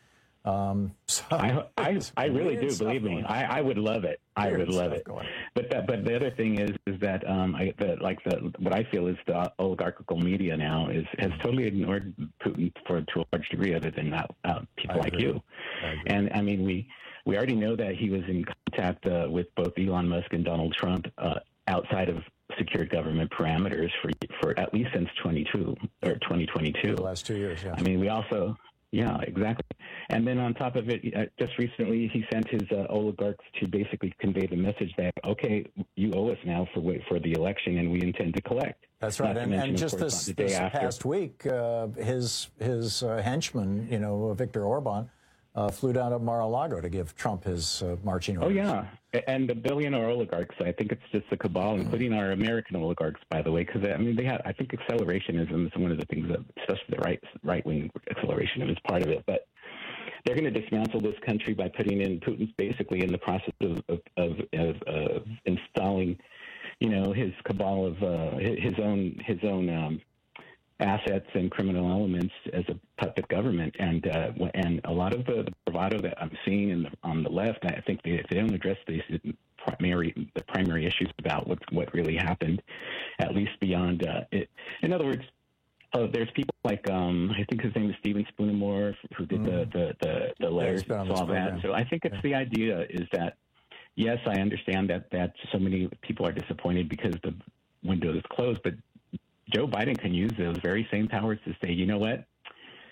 Um, so I, I, I really do, believe me. I, I would love it. I would love it. But that, but the other thing is, is that um, I, the, like the what I feel is the oligarchical media now is has totally ignored Putin for to a large degree, other than uh, uh, people like you. I and I mean, we we already know that he was in contact uh, with both Elon Musk and Donald Trump uh, outside of secured government parameters for for at least since twenty-two or twenty twenty-two. The last two years, yeah. I mean, we also. Yeah, exactly. And then on top of it, uh, just recently he sent his uh, oligarchs to basically convey the message that, okay, you owe us now for for the election, and we intend to collect. That's right. Not to And, mention, and of just course, this, the day this after- past week, uh, his his uh, henchman, you know, Viktor Orban, uh, flew down to Mar-a-Lago to give Trump his uh, marching Oh, orders. yeah. And the billionaire oligarchs, I think it's just a cabal, including our American oligarchs, by the way, because, I mean, they have, I think accelerationism is one of the things that, especially the right, right-wing accelerationism is part of it. But they're going to dismantle this country by putting in Putin's basically in the process of, of, of, of, of installing, you know, his cabal of uh, his own, his own, um, assets and criminal elements as a puppet government, and uh, and a lot of the, the bravado that I'm seeing in the, on the left, I think they, if they don't address these primary the primary issues about what what really happened, at least beyond uh, it. In other words, uh, there's people like um, I think his name is Stephen Spoonemore, who did Mm. the the the, the letters been on and this all that. program. So I think it's the idea is that yes, I understand that that so many people are disappointed because the window is closed, but Joe Biden can use those very same powers to say, you know what,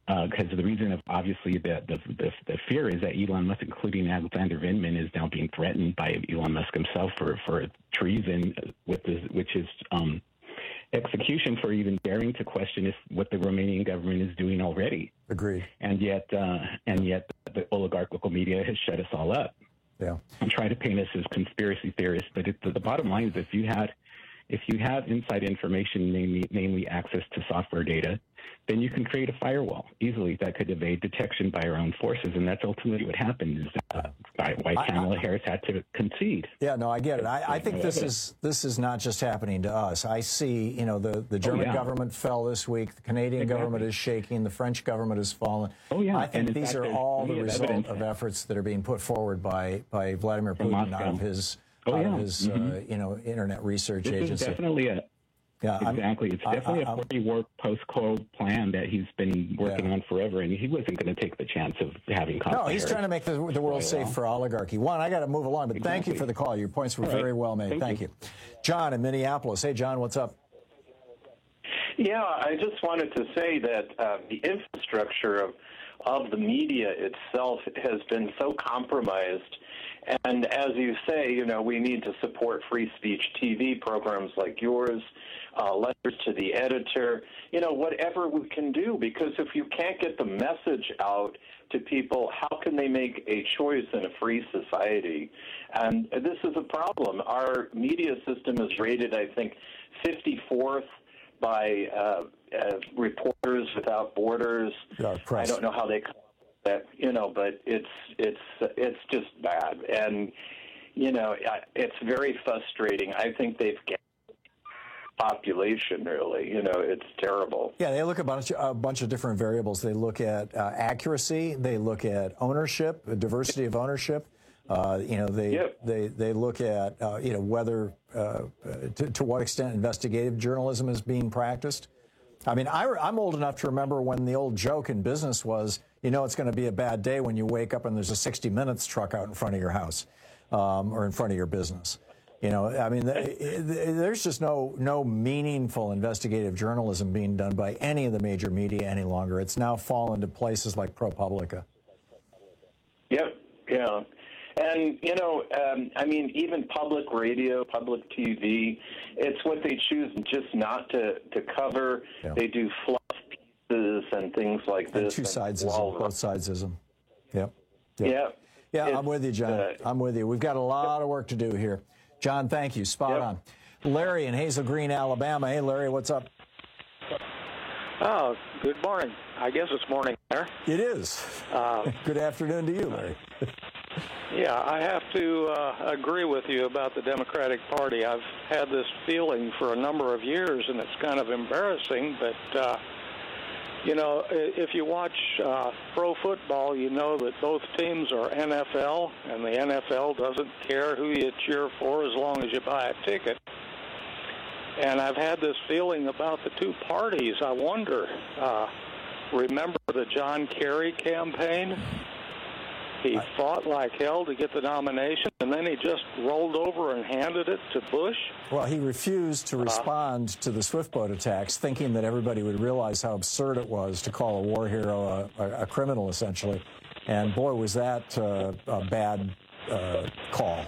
Because uh, the reason, of obviously, the, the the the fear is that Elon Musk, including Alexander Vindman, is now being threatened by Elon Musk himself for, for treason, with this, which is um, execution for even daring to question if what the Romanian government is doing already. Agreed. And yet, uh, and yet, the oligarchical media has shut us all up. Yeah. And try to paint us as conspiracy theorists. But it, the, the bottom line is, if you had, if you have inside information, namely, namely access to software data, then you can create a firewall easily that could evade detection by our own forces. And that's ultimately what happened, is that uh, why Kamala Harris had to concede. Yeah, no, I get it. I, I think this is this is not just happening to us. I see, you know, the, the German oh, yeah. government fell this week. The Canadian exactly. government is shaking. The French government has fallen. Oh, yeah. I think and these fact, are all the of result evidence. of efforts that are being put forward by, by Vladimir Putin out of his, oh, out yeah. of his mm-hmm. uh, you know, Internet Research this Agency. Is definitely a Yeah, exactly. I'm, it's definitely I, I, a forty-war post-cold plan that he's been working yeah. on forever, and he wasn't going to take the chance of having. No, he's trying to make the, the world safe for oligarchy. One, I got to move along, but exactly. thank you for the call. Your points were All right. very well made. Thank, thank you. you. John in Minneapolis. Hey, John, what's up? Yeah, I just wanted to say that uh, the infrastructure of of the media itself has been so compromised. And as you say, you know, we need to support free speech T V programs like yours, uh, letters to the editor, you know, whatever we can do, because if you can't get the message out to people, how can they make a choice in a free society? And this is a problem. Our media system is rated, I think, fifty-fourth by uh, uh, Reporters Without Borders. Yeah, I don't know how they that, you know, but it's it's it's just bad, and you know, it's very frustrating. I think they've got population really, you know, it's terrible. Yeah, they look at a bunch, a bunch of different variables. They look at uh, accuracy. They look at ownership, diversity of ownership. Uh, you know, they yep. they they look at uh, you know whether uh, to, to what extent investigative journalism is being practiced. I mean, I, I'm old enough to remember when the old joke in business was, you know, it's going to be a bad day when you wake up and there's a sixty minutes truck out in front of your house um, or in front of your business. You know, I mean, there's just no no meaningful investigative journalism being done by any of the major media any longer. It's now fallen to places like ProPublica. Yep, yeah. And, you know, um, I mean, even public radio, public T V, it's what they choose just not to, to cover. Yeah. They do fluff pieces and things like and this. Two sidesism, both sidesism. Yep. yep. Yeah. Yeah, it's, I'm with you, John. Uh, I'm with you. We've got a lot of work to do here. John, thank you. Spot yep. on. Larry in Hazel Green, Alabama. Hey, Larry, what's up? Oh, good morning. I guess it's morning there. It is. Uh, good afternoon to you, Larry. Yeah, I have to uh, agree with you about the Democratic Party. I've had this feeling for a number of years, and it's kind of embarrassing, but, uh, you know, if you watch uh, pro football, you know that both teams are N F L, and the N F L doesn't care who you cheer for as long as you buy a ticket. And I've had this feeling about the two parties. I wonder, uh, remember the John Kerry campaign? He fought like hell to get the nomination, and then he just rolled over and handed it to Bush. Well, he refused to respond uh, to the Swift boat attacks, thinking that everybody would realize how absurd it was to call a war hero a, a, a criminal, essentially. And, boy, was that uh, a bad uh, call.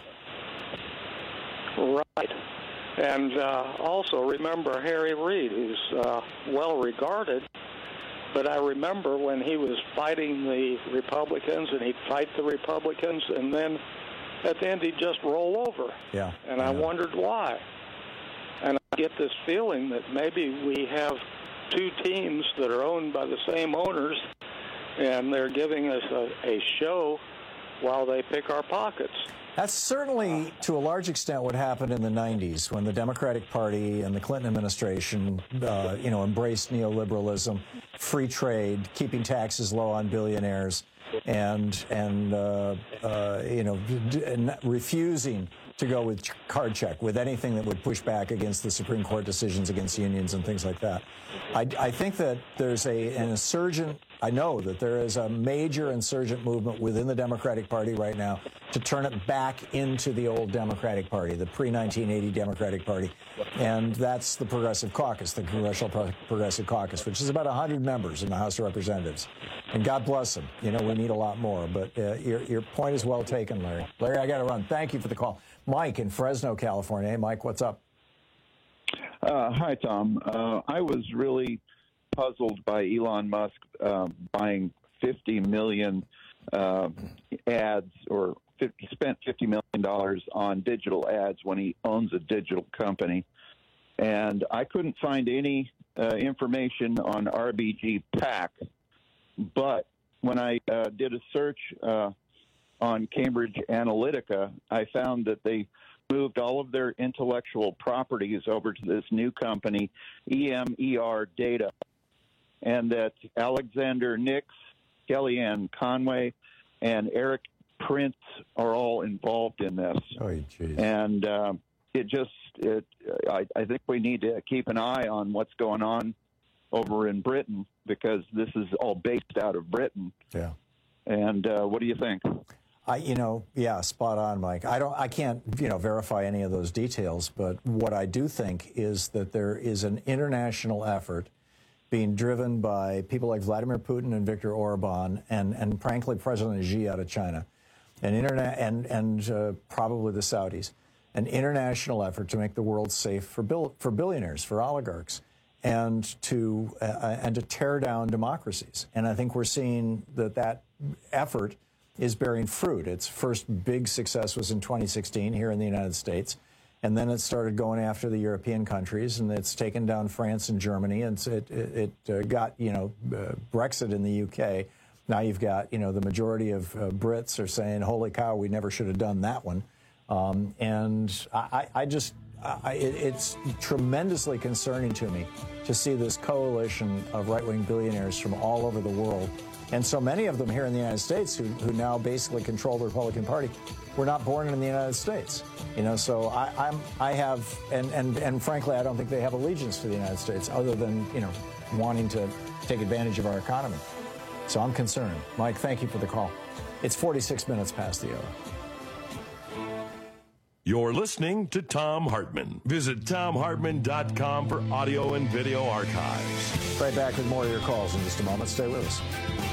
Right. And uh, also remember Harry Reid, who's uh, well-regarded. But I remember when he was fighting the Republicans, and he'd fight the Republicans, and then at the end he'd just roll over. Yeah. And I, I wondered why. And I get this feeling that maybe we have two teams that are owned by the same owners, and they're giving us a, a show while they pick our pockets. That's certainly, to a large extent, what happened in the nineties when the Democratic Party and the Clinton administration, uh, you know, embraced neoliberalism, free trade, keeping taxes low on billionaires, and and uh, uh, you know, d- d- refusing to go with card check, with anything that would push back against the Supreme Court decisions against unions and things like that. I, I think that there's a an insurgent. I know that there is a major insurgent movement within the Democratic Party right now to turn it back into the old Democratic Party, the pre nineteen eighty Democratic Party. And that's the Progressive Caucus, the Congressional Pro- Progressive Caucus, which is about one hundred members in the House of Representatives. And God bless them. You know, we need a lot more. But uh, your, your point is well taken, Larry. Larry, I got to run. Thank you for the call. Mike in Fresno, California. Hey, Mike, what's up? Uh, hi, Tom. Uh, I was really puzzled by Elon Musk uh, buying fifty million uh, ads, or fifty, spent fifty million dollars on digital ads when he owns a digital company. And I couldn't find any uh, information on R B G PAC, but when I uh, did a search uh, on Cambridge Analytica, I found that they moved all of their intellectual properties over to this new company, E M E R Data, and that Alexander Nix, Kellyanne Conway, and Eric Prince are all involved in this. Oh, geez. And uh, it just, it, I, I think we need to keep an eye on what's going on over in Britain, because this is all based out of Britain. Yeah. And uh, what do you think? I, you know, yeah, spot on, Mike. I don't, I can't, you know, verify any of those details, but what I do think is that there is an international effort being driven by people like Vladimir Putin and Viktor Orban, and, and frankly, President Xi out of China, and internet, and and uh, probably the Saudis, an international effort to make the world safe for bill, for billionaires, for oligarchs, and to uh, and to tear down democracies. And I think we're seeing that that effort is bearing fruit. Its first big success was in twenty sixteen here in the United States, and then it started going after the European countries, and it's taken down France and Germany, and it it, it uh, got, you know, uh, Brexit in the U K. Now you've got, you know, the majority of uh, Brits are saying, "Holy cow, we never should have done that one," um, and I, I just I, it, it's tremendously concerning to me to see this coalition of right-wing billionaires from all over the world. And so many of them here in the United States who, who now basically control the Republican Party were not born in the United States. You know, so I, I'm, I have, and, and, and frankly, I don't think they have allegiance to the United States other than, you know, wanting to take advantage of our economy. So I'm concerned. Mike, thank you for the call. It's forty-six minutes past the hour. You're listening to Thom Hartmann. Visit Thom Hartmann dot com for audio and video archives. Right back with more of your calls in just a moment. Stay with us.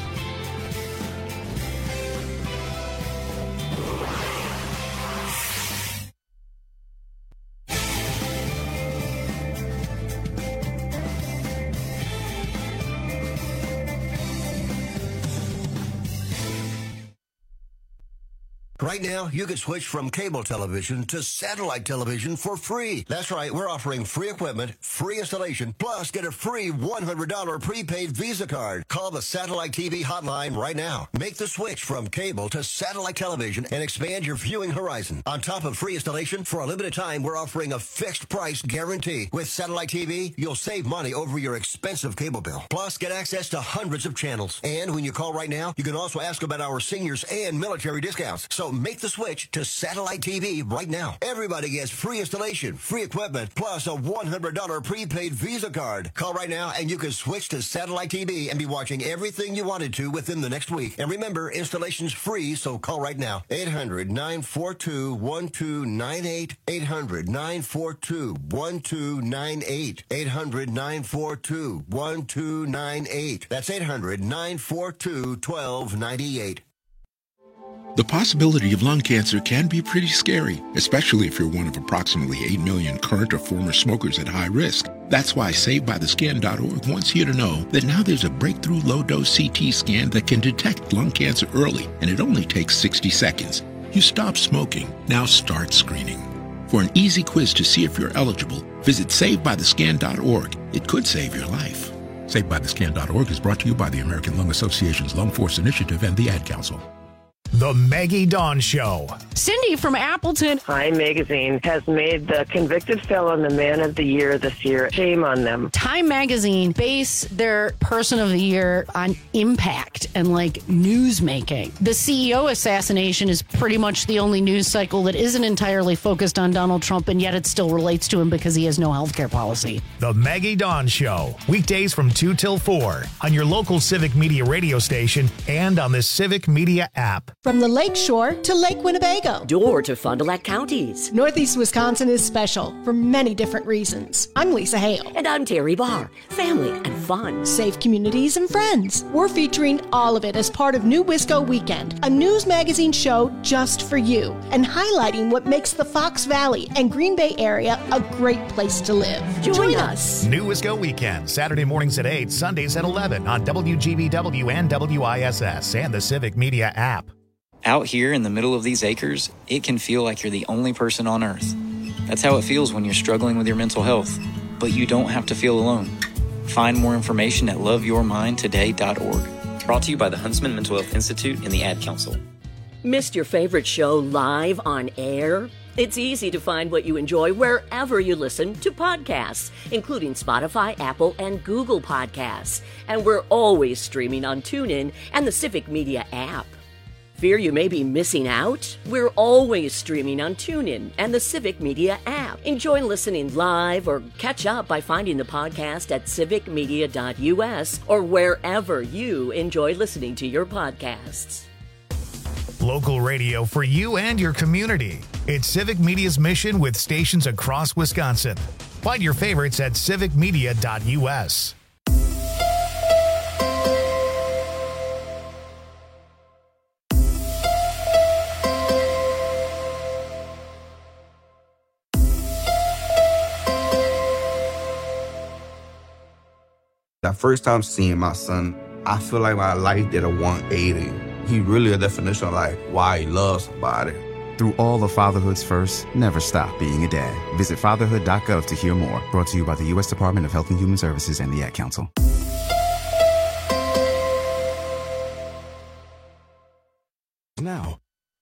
Right now, you can switch from cable television to satellite television for free. That's right, we're offering free equipment, free installation, plus get a free one hundred dollars prepaid Visa card. Call the Satellite T V hotline right now. Make the switch from cable to satellite television and expand your viewing horizon. On top of free installation, for a limited time, we're offering a fixed price guarantee. With Satellite T V, you'll save money over your expensive cable bill. Plus, get access to hundreds of channels. And when you call right now, you can also ask about our seniors and military discounts. So make the switch to Satellite T V right now. Everybody gets free installation, free equipment, plus a one hundred dollars prepaid Visa card. Call right now and you can switch to Satellite T V and be watching everything you wanted to within the next week. And remember, installation's free, so call right now. eight hundred, nine four two, one two nine eight. eight hundred, nine four two, one two nine eight. eight hundred, nine four two, one two nine eight. That's eight hundred, nine four two, one two nine eight. The possibility of lung cancer can be pretty scary, especially if you're one of approximately eight million current or former smokers at high risk. That's why Saved By The Skin dot org wants you to know that now there's a breakthrough low-dose C T scan that can detect lung cancer early, and it only takes sixty seconds. You stop smoking, now start screening. For an easy quiz to see if you're eligible, visit Saved By The Skin dot org. It could save your life. Saved By The Skin dot org is brought to you by the American Lung Association's Lung Force Initiative and the Ad Council. The Maggie Dawn Show, Cindy from Appleton. Time Magazine has made the convicted felon the man of the year this year. Shame on them. Time Magazine base their person of the year on impact and like news making. The C E O assassination is pretty much the only news cycle that isn't entirely focused on Donald Trump, and yet it still relates to him because he has no health care policy. The Maggie Dawn Show, weekdays from two till four on your local Civic Media radio station and on the Civic Media app. From the Lake Shore to Lake Winnebago. Door to Fond du Lac counties. Northeast Wisconsin is special for many different reasons. I'm Lisa Hale. And I'm Terry Barr. Family and fun. Safe communities and friends. We're featuring all of it as part of New Wisco Weekend, a news magazine show just for you, and highlighting what makes the Fox Valley and Green Bay area a great place to live. Join, Join us. us. New Wisco Weekend, Saturday mornings at eight, Sundays at eleven on W G B W and W I S S and the Civic Media app. Out here in the middle of these acres, it can feel like you're the only person on Earth. That's how it feels when you're struggling with your mental health. But you don't have to feel alone. Find more information at love your mind today dot org. Brought to you by the Huntsman Mental Health Institute and the Ad Council. Missed your favorite show live on air? It's easy to find what you enjoy wherever you listen to podcasts, including Spotify, Apple, and Google Podcasts. And we're always streaming on TuneIn and the Civic Media app. Fear you may be missing out? We're always streaming on TuneIn and the Civic Media app. Enjoy listening live or catch up by finding the podcast at civic media dot U S or wherever you enjoy listening to your podcasts. Local radio for you and your community. It's Civic Media's mission with stations across Wisconsin. Find your favorites at civic media dot U S. That first time seeing my son, I feel like my life did a one eighty. He really a definition of like why he loves somebody. Through all of fatherhood's first, never stop being a dad. Visit fatherhood dot gov to hear more. Brought to you by the U S Department of Health and Human Services and the Ad Council. Now.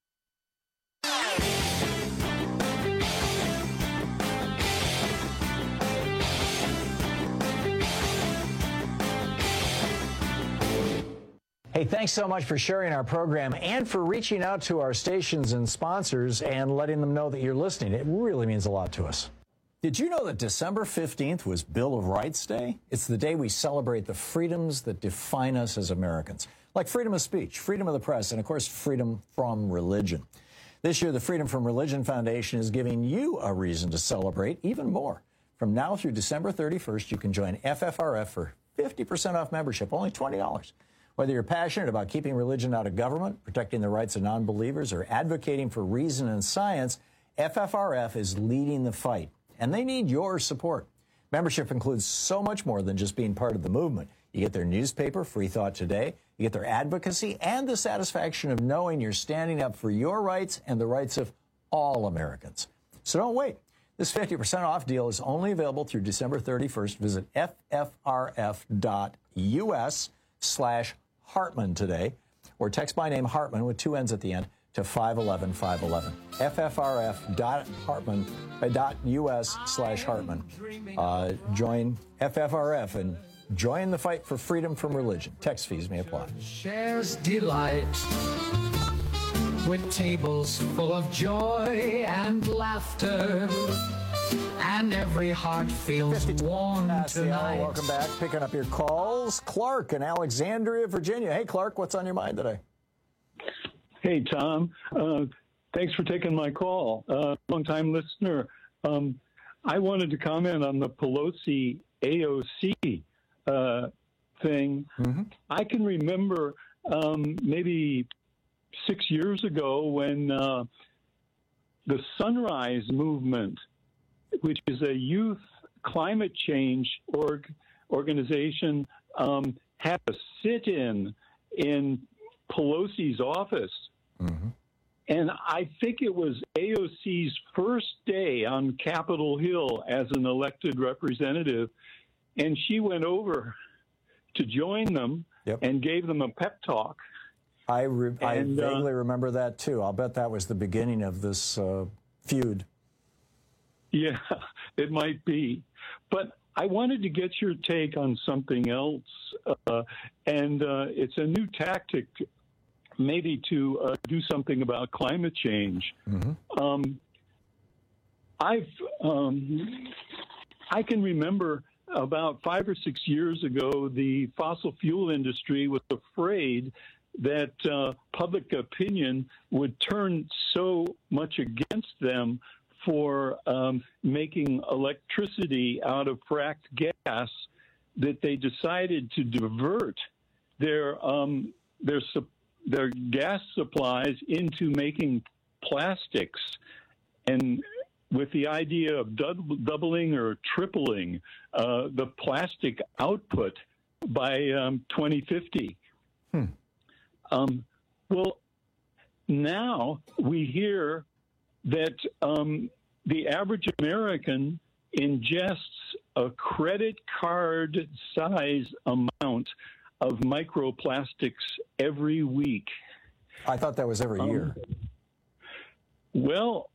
Hey, thanks so much for sharing our program and for reaching out to our stations and sponsors and letting them know that you're listening. It really means a lot to us. Did you know that December fifteenth was Bill of Rights Day? It's the day we celebrate the freedoms that define us as Americans, like freedom of speech, freedom of the press, and, of course, freedom from religion. This year, the Freedom from Religion Foundation is giving you a reason to celebrate even more. From now through December thirty-first, you can join F F R F for fifty percent off membership, only twenty dollars. Whether you're passionate about keeping religion out of government, protecting the rights of non-believers, or advocating for reason and science, F F R F is leading the fight, and they need your support. Membership includes so much more than just being part of the movement. You get their newspaper, Free Thought Today, you get their advocacy, and the satisfaction of knowing you're standing up for your rights and the rights of all Americans. So don't wait. This fifty percent off deal is only available through December thirty-first. Visit F F R F dot U S slash Hartman today, or text my name Hartman with two N's at the end to five eleven five eleven. F F R F dot Hartman dot U S slash Hartman. Uh, join F F R F and join the fight for freedom from religion. Text fees may apply. Shares delight with tables full of joy and laughter. And every heart feels warm tonight. Welcome back. Picking up your calls. Clark in Alexandria, Virginia. Hey, Clark, what's on your mind today? Hey, Tom. Uh, thanks for taking my call. Uh, long-time listener. Um, I wanted to comment on the Pelosi A O C uh, thing. Mm-hmm. I can remember um, maybe six years ago when uh, the Sunrise Movement, which is a youth climate change org, organization, um, had a sit-in in Pelosi's office. Mm-hmm. And I think it was A O C's first day on Capitol Hill as an elected representative, and she went over to join them yep. and gave them a pep talk. I, re- And, I uh, vaguely remember that, too. I'll bet that was the beginning of this uh, feud. Yeah, it might be. But I wanted to get your take on something else, uh, and uh, it's a new tactic maybe to uh, do something about climate change. Mm-hmm. Um, I've um, I can remember about five or six years ago, the fossil fuel industry was afraid that uh, public opinion would turn so much against them for um, making electricity out of fracked gas that they decided to divert their um, their their gas supplies into making plastics, and with the idea of dub- doubling or tripling uh, the plastic output by um, twenty fifty. Hmm. Um, well, now we hear that um, the average American ingests a credit card size amount of microplastics every week. I thought that was every Um, year. Well,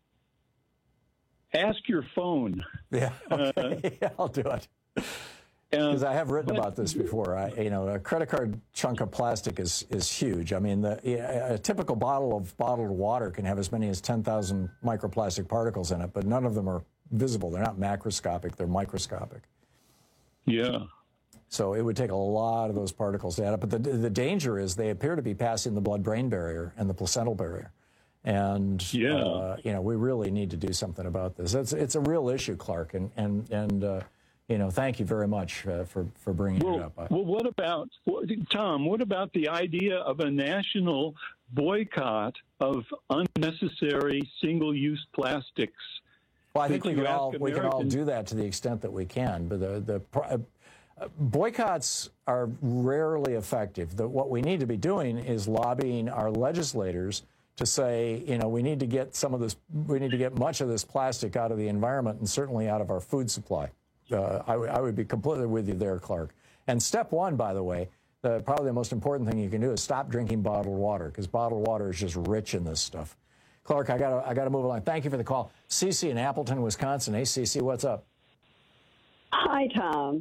ask your phone. Yeah, okay. Uh, I'll do it. Because I have written but- about this before. I, you know, a credit card chunk of plastic is is huge. I mean, the, yeah, a typical bottle of bottled water can have as many as ten thousand microplastic particles in it, but none of them are visible. They're not macroscopic. They're microscopic. Yeah. So it would take a lot of those particles to add up. But the the danger is they appear to be passing the blood-brain barrier and the placental barrier. And, Yeah. uh, you know, we really need to do something about this. It's, it's a real issue, Clark, and, and, and uh, you know, thank you very much uh, for, for bringing it Well, up. I- well, what about, what- Tom, what about the idea of a national boycott of unnecessary single-use plastics? Well, I think that we you can ask all we can all Americans- do that to the extent that we can. But the the pro- uh, boycotts are rarely effective. The, what we need to be doing is lobbying our legislators to say, you know, we need to get some of this, we need to get much of this plastic out of the environment and certainly out of our food supply. Uh, I, w- I would be completely with you there, Clark. And step one, by the way, the, probably the most important thing you can do is stop drinking bottled water, because bottled water is just rich in this stuff. Clark, I got I got to move along. Thank you for the call. Cece in Appleton, Wisconsin. Hey, Cece, what's up? Hi, Tom.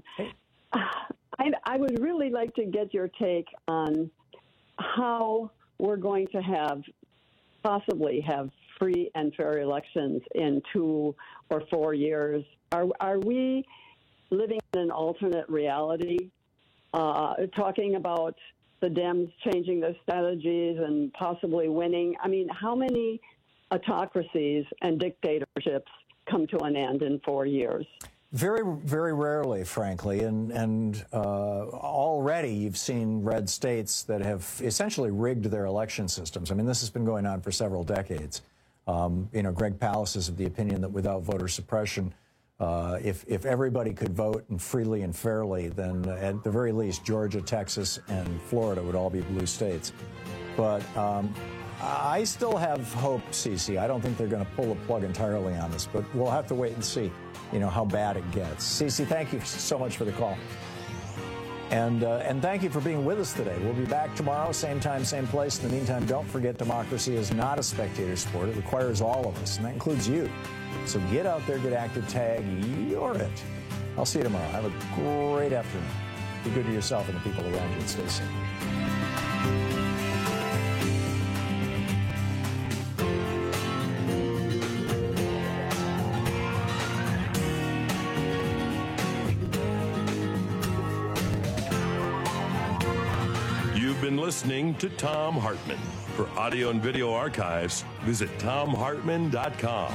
I, I would really like to get your take on how we're going to have, possibly have free and fair elections in two or four years. Are, are we living in an alternate reality, uh, talking about the Dems changing their strategies and possibly winning? I mean, how many autocracies and dictatorships come to an end in four years? Very, very rarely, frankly, and and uh, already you've seen red states that have essentially rigged their election systems. I mean, this has been going on for several decades. Um, you know, Greg Palast is of the opinion that without voter suppression, uh, if if everybody could vote and freely and fairly, then at the very least, Georgia, Texas, and Florida would all be blue states. But um, I still have hope, Cece. I don't think they're going to pull the plug entirely on this, but we'll have to wait and see, you know, how bad it gets. Cece, thank you so much for the call. And, uh, and thank you for being with us today. We'll be back tomorrow, same time, same place. In the meantime, don't forget democracy is not a spectator sport. It requires all of us, and that includes you. So get out there, get active, tag, you're it. I'll see you tomorrow. Have a great afternoon. Be good to yourself and the people around you, and stay safe. You've been listening to Tom Hartman. For audio and video archives, visit tom hartman dot com.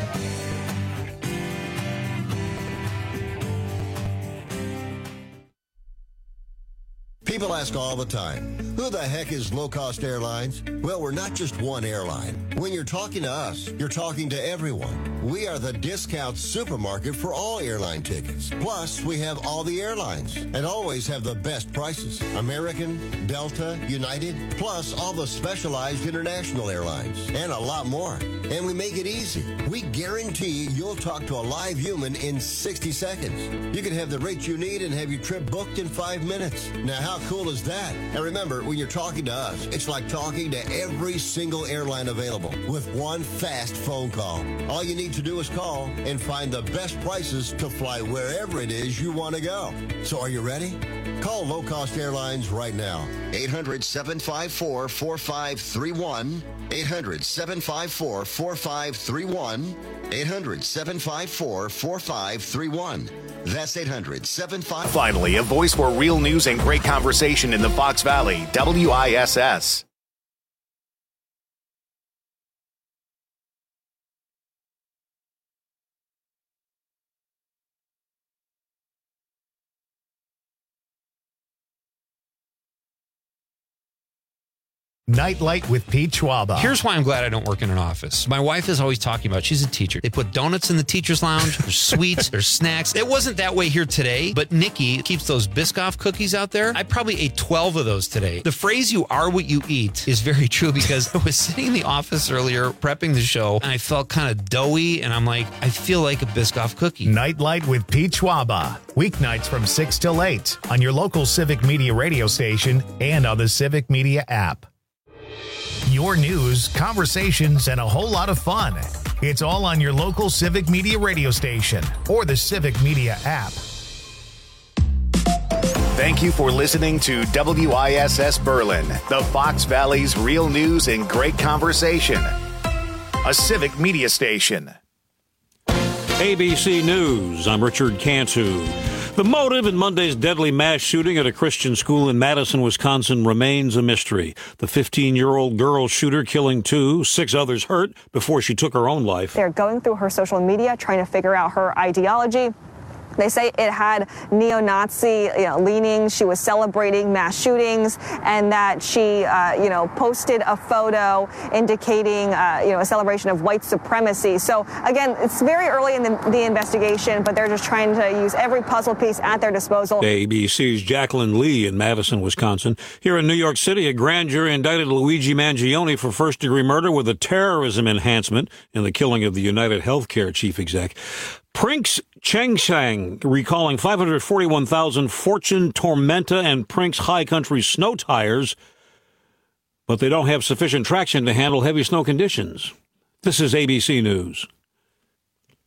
People ask all the time, who the heck is Low Cost Airlines? Well, we're not just one airline. When you're talking to us, you're talking to everyone. We are the discount supermarket for all airline tickets. Plus, we have all the airlines and always have the best prices. American, Delta, United, plus all the specialized international airlines and a lot more. And we make it easy. We guarantee you'll talk to a live human in sixty seconds. You can have the rate you need and have your trip booked in five minutes. Now, how cool is that? And remember, when you're talking to us. It's like talking to every single airline available with one fast phone call. All you need to do is call and find the best prices to fly wherever it is you want to go. So are you ready? Call Low Cost Airlines right now. eight hundred, seven five four, four five three one. eight hundred, seven five four, four five three one. eight hundred, seven five four, four five three one. That's eight hundred, seven five four. Finally, a voice for real news and great conversation in the Fox Valley. W I S S. Nightlight with Pete Schwaba. Here's why I'm glad I don't work in an office. My wife is always talking about, she's a teacher. They put donuts in the teacher's lounge. There's sweets. There's snacks. It wasn't that way here today, but Nikki keeps those Biscoff cookies out there. I probably ate twelve of those today. The phrase, you are what you eat, is very true because I was sitting in the office earlier prepping the show and I felt kind of doughy and I'm like, I feel like a Biscoff cookie. Nightlight with Pete Schwaba. Weeknights from six till eight on your local Civic Media radio station and on the Civic Media app. Your news, conversations, and a whole lot of fun. It's all on your local Civic Media radio station or the Civic Media app. Thank you for listening to W I S S Berlin, the Fox Valley's real news and great conversation. A Civic Media station. A B C News, I'm Richard Cantu. The motive in Monday's deadly mass shooting at a Christian school in Madison, Wisconsin remains a mystery. The fifteen-year-old girl shooter killing two, six others hurt before she took her own life. They're going through her social media, trying to figure out her ideology. They say it had neo-Nazi you know, leanings. She was celebrating mass shootings, and that she, uh, you know, posted a photo indicating, uh, you know, a celebration of white supremacy. So again, it's very early in the, the investigation, but they're just trying to use every puzzle piece at their disposal. A B C's Jacqueline Lee in Madison, Wisconsin. Here in New York City, a grand jury indicted Luigi Mangione for first-degree murder with a terrorism enhancement in the killing of the United Healthcare chief exec. Brinks Chengshang recalling five hundred forty-one thousand Fortune, Tormenta, and Brinks High Country snow tires, but they don't have sufficient traction to handle heavy snow conditions. This is A B C News.